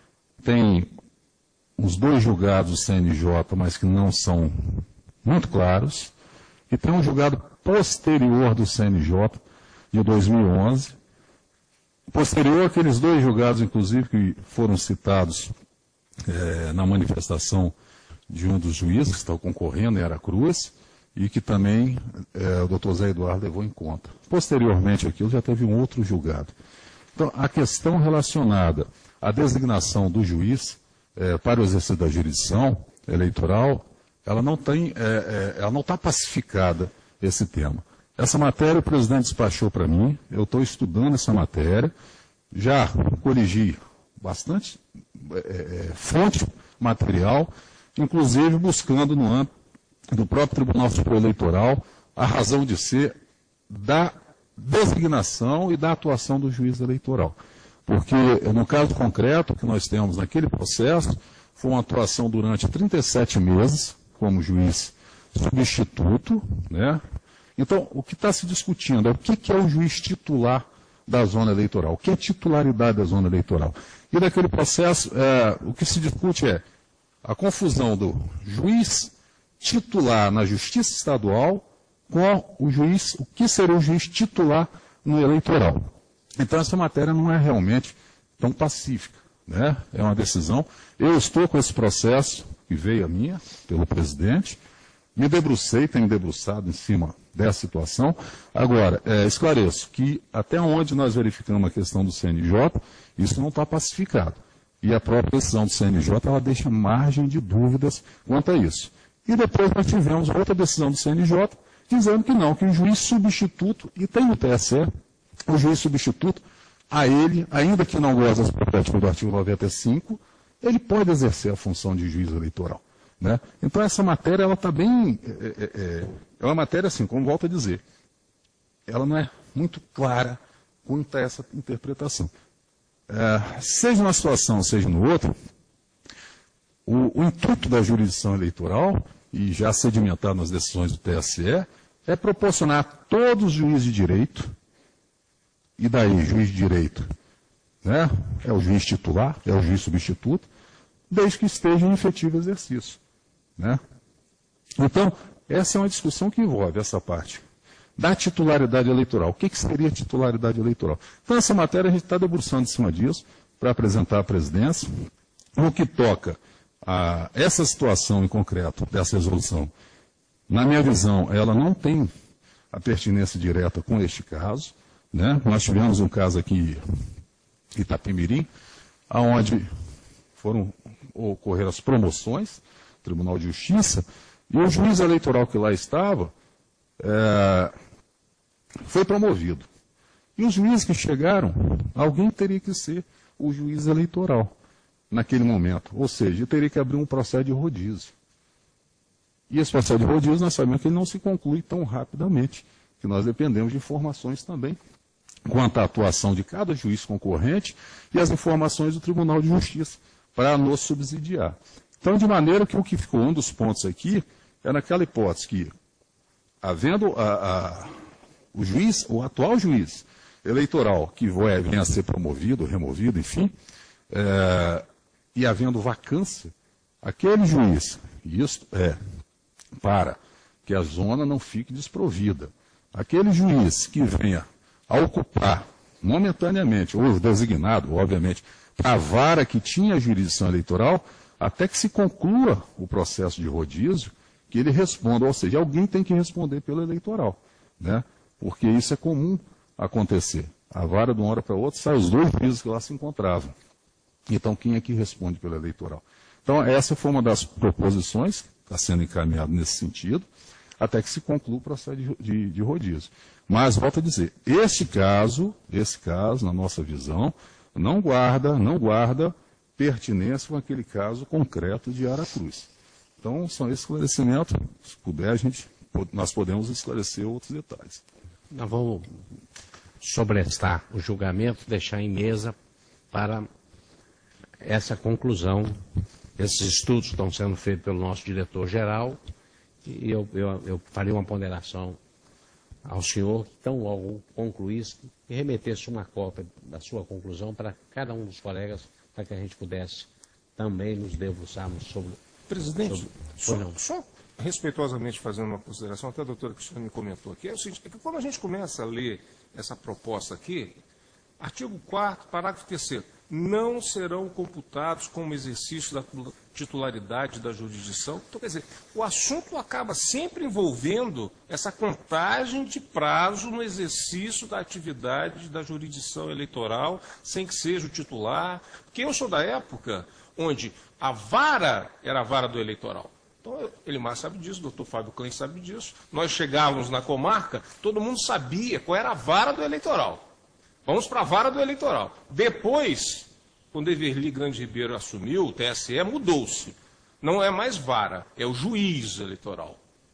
Tem os dois julgados do C N J, mas que não são muito claros. E tem um julgado posterior do C N J, de dois mil e onze. Posterior àqueles dois julgados, inclusive, que foram citados é, na manifestação de um dos juízes que estão concorrendo em Aracruz, e que também é, o doutor Zé Eduardo levou em conta. Posteriormente àquilo já teve um outro julgado. Então, a questão relacionada à designação do juiz é, para o exercício da jurisdição eleitoral, ela não tem, é, é, ela não está pacificada, esse tema. Essa matéria o presidente despachou para mim, eu estou estudando essa matéria, já corrigi bastante é, é, fonte material, inclusive buscando no âmbito do próprio Tribunal Superior Eleitoral a razão de ser da designação e da atuação do juiz eleitoral. Porque, no caso concreto que nós temos naquele processo, foi uma atuação durante trinta e sete meses como juiz substituto, né? Então, o que está se discutindo é o que, que é o juiz titular da zona eleitoral, o que é titularidade da zona eleitoral. E naquele processo, é, o que se discute é a confusão do juiz titular na Justiça Estadual com o juiz, o que seria o juiz titular no eleitoral. Então, essa matéria não é realmente tão pacífica, né? É uma decisão. Eu estou com esse processo, que veio a minha, pelo presidente, me debrucei, tenho debruçado em cima dessa situação. Agora, é, esclareço que até onde nós verificamos a questão do C N J, isso não está pacificado. E a própria decisão do C N J, ela deixa margem de dúvidas quanto a isso. E depois nós tivemos outra decisão do C N J, dizendo que não, que o juiz substituto, e tem no T S E, o juiz substituto, a ele, ainda que não goze das prerrogativas do artigo noventa e cinco, ele pode exercer a função de juiz eleitoral. Né? Então essa matéria, ela está bem, é, é, é uma matéria assim, como volto a dizer, ela não é muito clara quanto a essa interpretação. É, seja numa situação, seja no outro, o, o intuito da jurisdição eleitoral, e já sedimentado nas decisões do T S E, é proporcionar a todos os juízes de direito, e daí juiz de direito, né? É o juiz titular, é o juiz substituto, desde que esteja em efetivo exercício. Né? Então, Essa é uma discussão que envolve essa parte da titularidade eleitoral. O que, que seria titularidade eleitoral? Então, essa matéria a gente está debruçando em cima disso para apresentar à presidência. No que toca a essa situação em concreto dessa resolução, na minha visão, ela não tem a pertinência direta com este caso, né? Nós tivemos um caso aqui em Itapemirim, onde foram ocorrer as promoções, Tribunal de Justiça, e o juiz eleitoral que lá estava é, foi promovido. E os juízes que chegaram, alguém teria que ser o juiz eleitoral naquele momento. Ou seja, teria que abrir um processo de rodízio. E esse processo de rodízio, nós sabemos que ele não se conclui tão rapidamente, que nós dependemos de informações também quanto à atuação de cada juiz concorrente e as informações do Tribunal de Justiça para nos subsidiar. Então, de maneira que o que ficou um dos pontos aqui é naquela hipótese que, havendo a, a, o juiz, o atual juiz eleitoral que vai, venha a ser promovido, removido, enfim, é, e havendo vacância, aquele juiz, e isso é para que a zona não fique desprovida, aquele juiz que venha a ocupar momentaneamente, ou designado, obviamente, para a vara que tinha jurisdição eleitoral, até que se conclua o processo de rodízio, que ele responda, ou seja, alguém tem que responder pelo eleitoral, né? Porque isso é comum acontecer. A vara de uma hora para outra sai os dois juízes que lá se encontravam. Então, quem é que responde pelo eleitoral? Então, essa foi uma das proposições, está sendo encaminhada nesse sentido, até que se conclua o processo de, de, de rodízio. Mas, volto a dizer, esse caso, esse caso, na nossa visão, não guarda, não guarda pertinência com aquele caso concreto de Aracruz. Então, são esses esclarecimentos. Se puder, a gente, nós podemos esclarecer outros detalhes. Nós vamos sobrestar o julgamento, deixar em mesa para essa conclusão. Esses estudos estão sendo feitos pelo nosso diretor-geral e eu, eu, eu farei uma ponderação ao senhor, que tão logo concluísse, e remetesse uma cópia da sua conclusão para cada um dos colegas, para que a gente pudesse também nos debruçarmos sobre... Presidente, sobre... só, só respeitosamente fazendo uma consideração, até a doutora Cristiane me comentou aqui, é o seguinte, é que quando a gente começa a ler essa proposta aqui, artigo quarto, parágrafo terceiro, não serão computados como exercício da titularidade da jurisdição. Então, quer dizer, o assunto acaba sempre envolvendo essa contagem de prazo no exercício da atividade da jurisdição eleitoral, sem que seja o titular. Porque eu sou da época onde a vara era a vara do eleitoral. Então, Elimar sabe disso, o doutor Fábio Klein sabe disso. Nós chegávamos na comarca, todo mundo sabia qual era a vara do eleitoral. Vamos para a vara do eleitoral. Depois, quando Everli Grande Ribeiro assumiu, o T S E mudou-se. Não é mais vara, é o juiz eleitoral.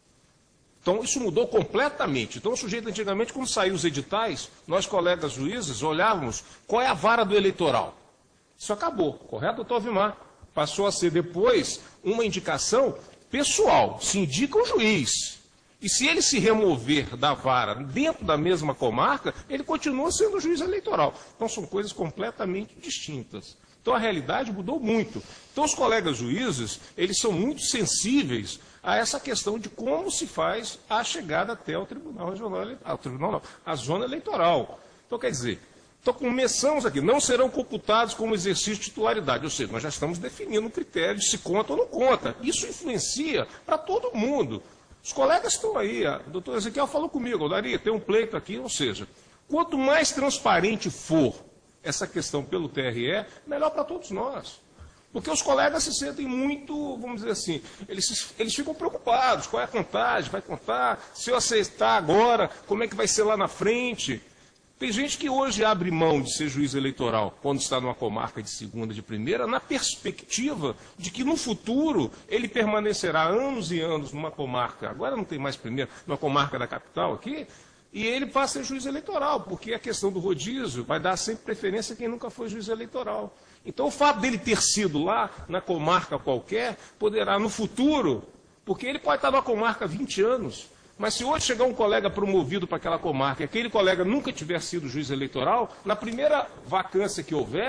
Então, isso mudou completamente. Então, o sujeito, antigamente, quando saiu os editais, nós, colegas juízes, olhávamos qual é a vara do eleitoral. Isso acabou, correto, doutor Vimar? Passou a ser, depois, uma indicação pessoal. Se indica o juiz. E se ele se remover da vara dentro da mesma comarca, ele continua sendo juiz eleitoral. Então, são coisas completamente distintas. Então, a realidade mudou muito. Então, os colegas juízes, eles são muito sensíveis a essa questão de como se faz a chegada até o Tribunal Regional, ao Tribunal não, a zona eleitoral. Então, quer dizer, então começamos aqui, não serão computados como exercício de titularidade, ou seja, nós já estamos definindo um critério de se conta ou não conta. Isso influencia para todo mundo. Os colegas estão aí, a doutora Ezequiel falou comigo, Daria, tem um pleito aqui, ou seja, quanto mais transparente for essa questão pelo T R E, melhor para todos nós. Porque os colegas se sentem muito, vamos dizer assim, eles, eles ficam preocupados, qual é a contagem, vai contar, se eu aceitar agora, como é que vai ser lá na frente? Tem gente que hoje abre mão de ser juiz eleitoral, quando está numa comarca de segunda, de primeira, na perspectiva de que no futuro ele permanecerá anos e anos numa comarca, agora não tem mais primeira, numa comarca da capital aqui, e ele passa a ser juiz eleitoral, porque a questão do rodízio vai dar sempre preferência a quem nunca foi juiz eleitoral. Então o fato dele ter sido lá, na comarca qualquer, poderá no futuro, porque ele pode estar numa comarca há vinte anos, mas se hoje chegar um colega promovido para aquela comarca e aquele colega nunca tiver sido juiz eleitoral, na primeira vacância que houver,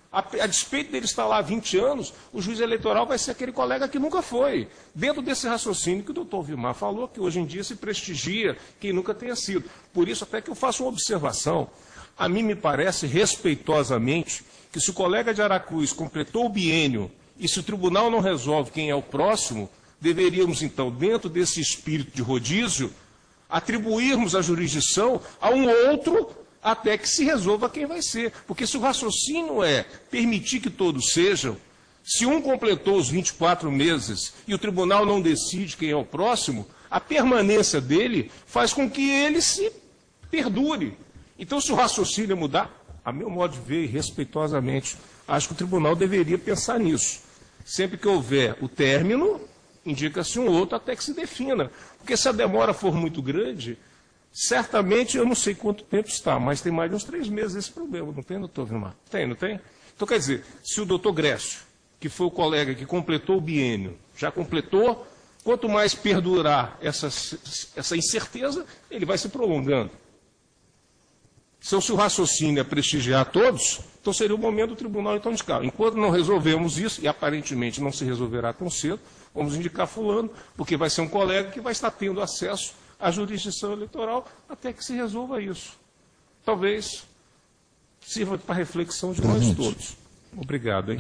A, a despeito dele estar lá há vinte anos, o juiz eleitoral vai ser aquele colega que nunca foi. Dentro desse raciocínio que o doutor Vilmar falou, que hoje em dia se prestigia quem nunca tenha sido. Por isso, até que eu faço uma observação. A mim me parece, respeitosamente, que se o colega de Aracruz completou o biênio e se o tribunal não resolve quem é o próximo, deveríamos, então, dentro desse espírito de rodízio, atribuirmos a jurisdição a um outro até que se resolva quem vai ser. Porque se o raciocínio é permitir que todos sejam, se um completou os vinte e quatro meses e o tribunal não decide quem é o próximo, a permanência dele faz com que ele se perdure. Então, se o raciocínio mudar, a meu modo de ver, respeitosamente, acho que o tribunal deveria pensar nisso. Sempre que houver o término, indica-se um outro até que se defina. Porque se a demora for muito grande, certamente, eu não sei quanto tempo está, mas tem mais de uns três meses esse problema, não tem, doutor Vilmar? Tem, não tem? Então, quer dizer, se o doutor Grécio, que foi o colega que completou o biênio, já completou, quanto mais perdurar essa, essa incerteza, ele vai se prolongando. Então, se o raciocínio é prestigiar todos, então seria o momento do tribunal então indicar. Enquanto não resolvemos isso, e aparentemente não se resolverá tão cedo, vamos indicar fulano, porque vai ser um colega que vai estar tendo acesso à jurisdição eleitoral até que se resolva isso. Talvez sirva para reflexão de nós todos. Obrigado. Hein?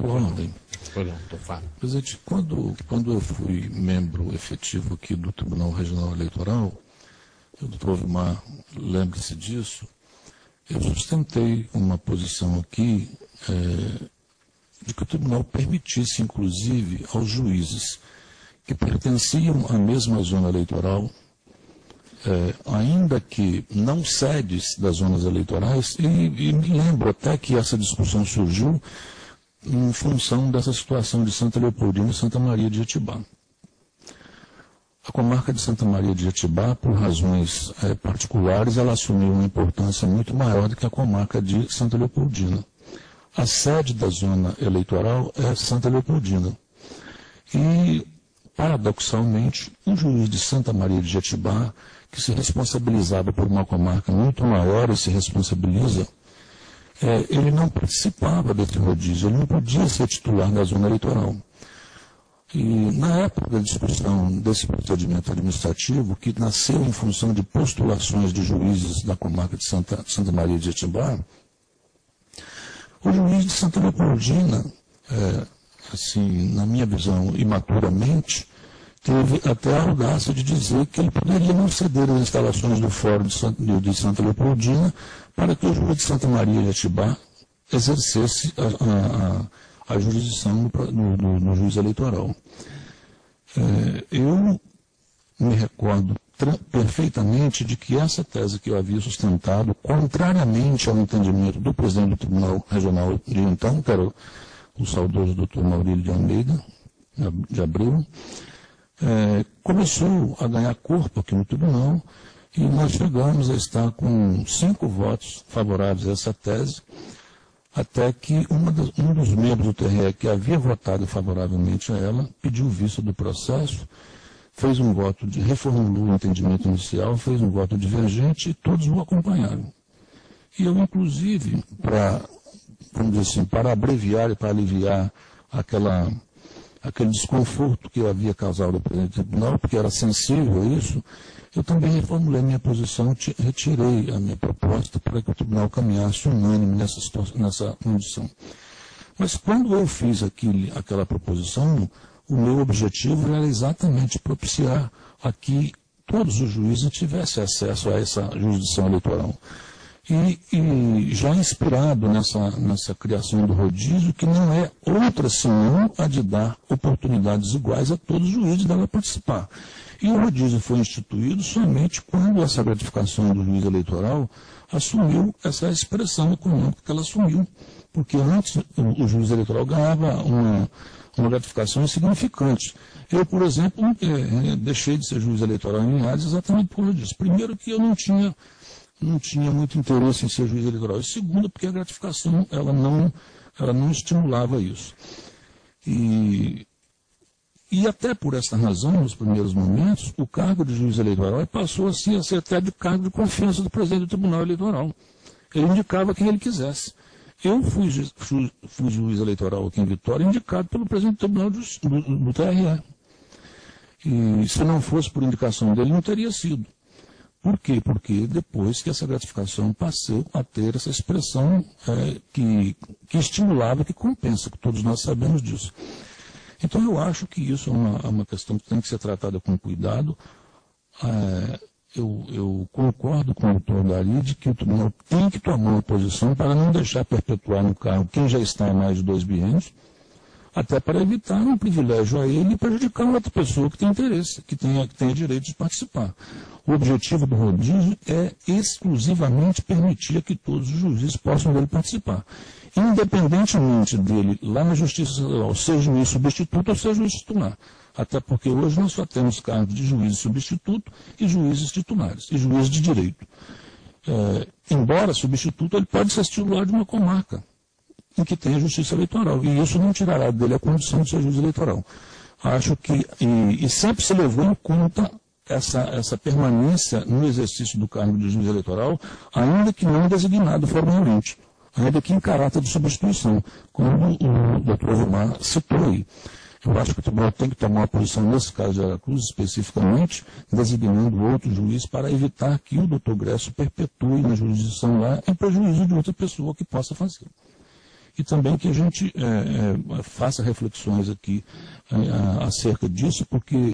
Presidente, quando, quando eu fui membro efetivo aqui do Tribunal Regional Eleitoral, o doutor Vilmar lembre-se disso, eu sustentei uma posição aqui é, de que o tribunal permitisse, inclusive, aos juízes que pertenciam à mesma zona eleitoral, é, ainda que não sedes das zonas eleitorais, e, e me lembro até que essa discussão surgiu em função dessa situação de Santa Leopoldina e Santa Maria de Jetibá. A comarca de Santa Maria de Jetibá, por razões é, particulares, ela assumiu uma importância muito maior do que a comarca de Santa Leopoldina. A sede da zona eleitoral é Santa Leopoldina. E, paradoxalmente, um juiz de Santa Maria de Jetibá, que se responsabilizava por uma comarca muito maior e se responsabiliza, é, ele não participava desse rodízio, ele não podia ser titular da zona eleitoral. E na época da discussão desse procedimento administrativo, que nasceu em função de postulações de juízes da comarca de Santa, Santa Maria de Jetibá, o juiz de Santa Leopoldina, é, assim, na minha visão, imaturamente, teve até a audácia de dizer que ele poderia não ceder as instalações do Fórum de Santa, de Santa Leopoldina para que o juiz de Santa Maria de Jetibá exercesse a, a, a jurisdição no, no, no juiz eleitoral. É, eu me recordo perfeitamente de que essa tese que eu havia sustentado, contrariamente ao entendimento do presidente do Tribunal Regional de então, que era o, o saudoso doutor Maurílio de Almeida, de Abreu, é, começou a ganhar corpo aqui no tribunal e nós chegamos a estar com cinco votos favoráveis a essa tese, até que uma das, um dos membros do T R E que havia votado favoravelmente a ela pediu vista do processo, fez um voto de, reformulou o entendimento inicial, fez um voto divergente e todos o acompanharam. E eu, inclusive, para, vamos dizer assim, para abreviar e para aliviar aquela, aquele desconforto que eu havia causado ao presidente do tribunal, porque era sensível a isso, eu também reformulei minha posição, retirei a minha proposta para que o tribunal caminhasse unânime nessa, nessa condição. Mas quando eu fiz aquele, aquela proposição, o meu objetivo era exatamente propiciar a que todos os juízes tivessem acesso a essa jurisdição eleitoral. E, e já inspirado nessa, nessa criação do rodízio, que não é outra senão a de dar oportunidades iguais a todos os juízes devem participar. E o rodízio foi instituído somente quando essa gratificação do juiz eleitoral assumiu essa expressão econômica que ela assumiu. Porque antes o, o juiz eleitoral ganhava uma, uma gratificação insignificante. Eu, por exemplo, é, deixei de ser juiz eleitoral em Linhares exatamente por causa disso. Primeiro que eu não tinha, não tinha muito interesse em ser juiz eleitoral. E segundo, porque a gratificação ela não, ela não estimulava isso. E... E até por essa razão, nos primeiros momentos, o cargo de juiz eleitoral passou assim, a ser até de cargo de confiança do presidente do Tribunal Eleitoral. Ele indicava quem ele quisesse. Eu fui, ju- fui, fui juiz eleitoral aqui em Vitória, indicado pelo presidente do Tribunal do, do, do T R E. E se não fosse por indicação dele, não teria sido. Por quê? Porque depois que essa gratificação passou a ter essa expressão é, que, que estimulava, que compensa, que todos nós sabemos disso. Então eu acho que isso é uma, uma questão que tem que ser tratada com cuidado. É, eu, eu concordo com o doutor Dari de que o tribunal tem que tomar uma posição para não deixar perpetuar no cargo quem já está há mais de dois biênios, até para evitar um privilégio a ele e prejudicar outra pessoa que tem interesse, que tenha, que tenha direito de participar. O objetivo do rodízio é exclusivamente permitir que todos os juízes possam dele participar. Independentemente dele, lá na Justiça Estadual, ser juiz substituto ou ser juiz titular. Até porque hoje nós só temos cargos de juiz substituto e juízes titulares, e juízes de direito. É, embora substituto, ele pode ser titular de uma comarca em que tem a Justiça Eleitoral, e isso não tirará dele a condição de ser juiz eleitoral. Acho que, e, e sempre se levou em conta essa, essa permanência no exercício do cargo de juiz eleitoral, ainda que não designado formalmente, ainda que em caráter de substituição, como o doutor Vilmar citou aí. Eu acho que o tribunal tem que tomar uma posição nesse caso de Aracruz, especificamente, designando outro juiz para evitar que o doutor Grécio perpetue na jurisdição lá em prejuízo de outra pessoa que possa fazer. E também que a gente é, é, faça reflexões aqui é, acerca disso, porque,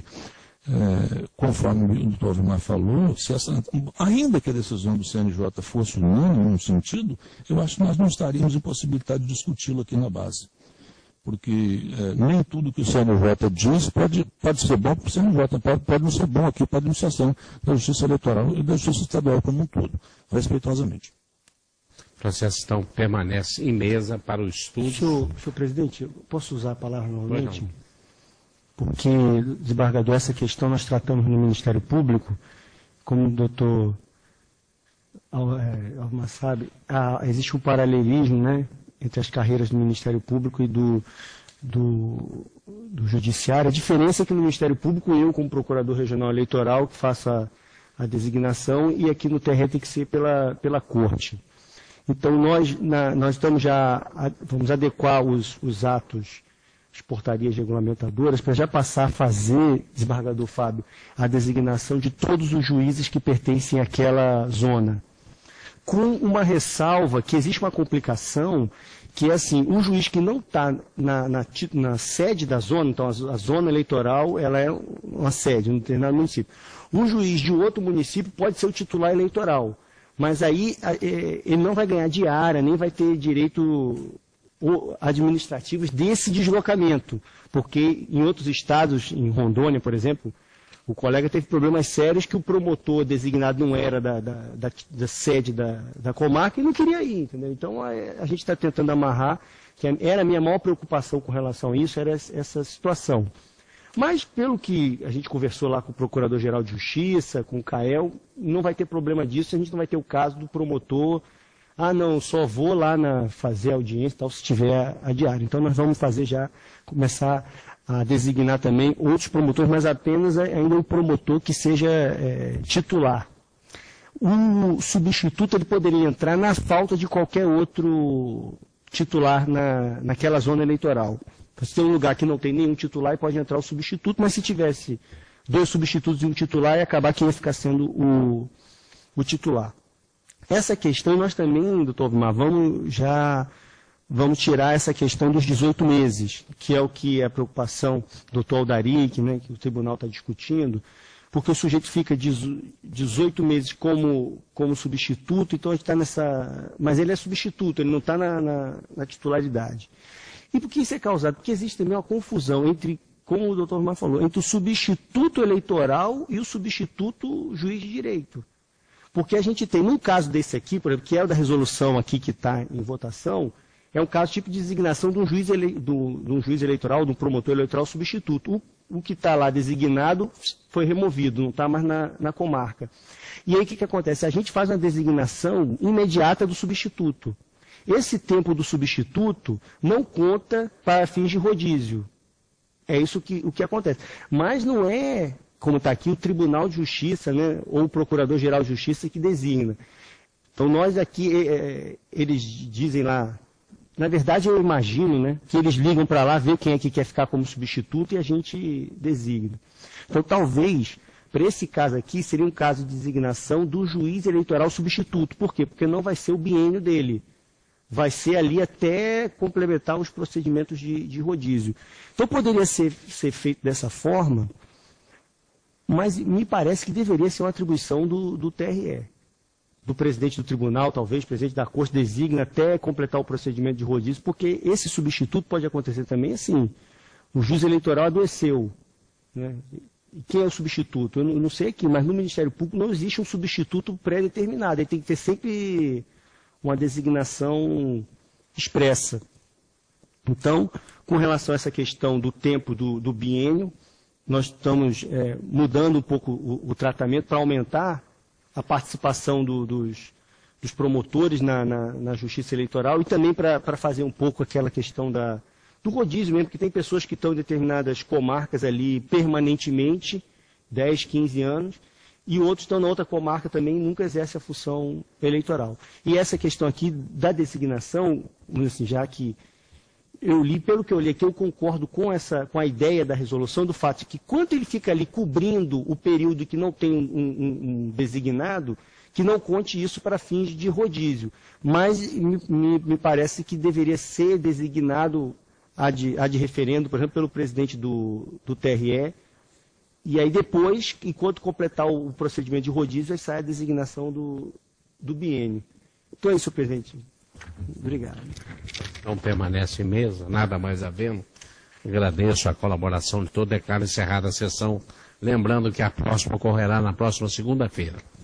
é, conforme o doutor Vilmar falou, se essa, ainda que a decisão do C N J fosse unânime num sentido, eu acho que nós não estaríamos impossibilitados de discuti-lo aqui na base. Porque é, nem tudo que o C N J diz pode, pode ser bom para o C N J, pode, pode não ser bom aqui para a administração da Justiça Eleitoral e da Justiça Estadual como um todo, respeitosamente. O processo, então, permanece em mesa para o estudo. Senhor, senhor presidente, eu posso usar a palavra novamente? Porque, desembargador, essa questão nós tratamos no Ministério Público, como o doutor Almar sabe, há, existe um paralelismo, né, entre as carreiras do Ministério Público e do, do, do Judiciário. A diferença é que no Ministério Público, eu, como procurador regional eleitoral, que faço a, a designação, e aqui no T R E tem que ser pela, pela Corte. Então, nós, na, nós estamos já, vamos adequar os, os atos, as portarias regulamentadoras, para já passar a fazer, desembargador Fábio, a designação de todos os juízes que pertencem àquela zona. Com uma ressalva que existe uma complicação, que é assim, um juiz que não está na, na, na sede da zona, então a, a zona eleitoral ela é uma sede, um determinado município. Um juiz de outro município pode ser o titular eleitoral. Mas aí ele não vai ganhar diária, nem vai ter direito administrativos desse deslocamento, porque em outros estados, em Rondônia, por exemplo, o colega teve problemas sérios que o promotor designado não era da, da, da, da sede da, da comarca e não queria ir, entendeu? Então a, a gente está tentando amarrar, que era a minha maior preocupação com relação a isso, era essa situação. Mas, pelo que a gente conversou lá com o Procurador-Geral de Justiça, com o CAEL, não vai ter problema disso, a gente não vai ter o caso do promotor, ah, não, só vou lá na, fazer audiência, tal, se tiver a diária. Então, nós vamos fazer já, começar a designar também outros promotores, mas apenas ainda um promotor que seja é, titular. O substituto ele poderia entrar na falta de qualquer outro titular na, naquela zona eleitoral. Se tem um lugar que não tem nenhum titular, pode entrar o substituto, mas se tivesse dois substitutos e um titular, ia acabar quem ia ficar sendo o, o titular. Essa questão, nós também, doutor Vilmar, vamos já vamos tirar essa questão dos dezoito meses, que é o que é a preocupação do doutor Aldaric, né, que o tribunal está discutindo, porque o sujeito fica dezoito meses como, como substituto, então a gente está nessa... Mas ele é substituto, ele não está na, na, na titularidade. E por que isso é causado? Porque existe também uma confusão entre, como o doutor Vilmar falou, entre o substituto eleitoral e o substituto juiz de direito. Porque a gente tem, num caso desse aqui, por exemplo, que é o da resolução aqui que está em votação, é um caso tipo de designação de um juiz, ele, do, de um juiz eleitoral, de um promotor eleitoral substituto. O, o que está lá designado foi removido, não está mais na, na comarca. E aí o que, que acontece? A gente faz uma designação imediata do substituto. Esse tempo do substituto não conta para fins de rodízio. É isso que, o que acontece. Mas não é, como está aqui, o Tribunal de Justiça, né, ou o Procurador-Geral de Justiça que designa. Então nós aqui, é, eles dizem lá, Na verdade, eu imagino, né, que eles ligam para lá, ver quem é que quer ficar como substituto e a gente designa. Então, talvez, para esse caso aqui, seria um caso de designação do juiz eleitoral substituto. Por quê? Porque não vai ser o biênio dele. Vai ser ali até complementar os procedimentos de, de rodízio. Então, poderia ser, ser feito dessa forma, mas me parece que deveria ser uma atribuição do, do T R E. Do presidente do tribunal, talvez, presidente da corte, designa até completar o procedimento de rodízio, porque esse substituto pode acontecer também assim. O juiz eleitoral adoeceu. Né? E quem é o substituto? Eu não, eu não sei aqui, mas no Ministério Público não existe um substituto pré-determinado. Ele tem que ter sempre uma designação expressa. Então, com relação a essa questão do tempo do, do biênio, nós estamos é, mudando um pouco o, o tratamento para aumentar a participação do, dos, dos promotores na, na, na justiça eleitoral e também para fazer um pouco aquela questão da, do rodízio mesmo, porque tem pessoas que estão em determinadas comarcas ali permanentemente, dez, quinze anos, e outros estão na outra comarca também e nunca exercem a função eleitoral. E essa questão aqui da designação, assim, já que eu li, pelo que eu li aqui, eu concordo com, essa, com a ideia da resolução, do fato de que quando ele fica ali cobrindo o período que não tem um, um, um designado, que não conte isso para fins de rodízio. Mas me, me, me parece que deveria ser designado a de, a de referendo, por exemplo, pelo presidente do, do T R E, e aí depois, enquanto completar o procedimento de rodízio, aí sai a designação do, do biênio. Então é isso, presidente. Obrigado. Não permanece em mesa, nada mais havendo. Agradeço a colaboração de todos. Declaro encerrada a sessão. Lembrando que a próxima ocorrerá na próxima segunda-feira.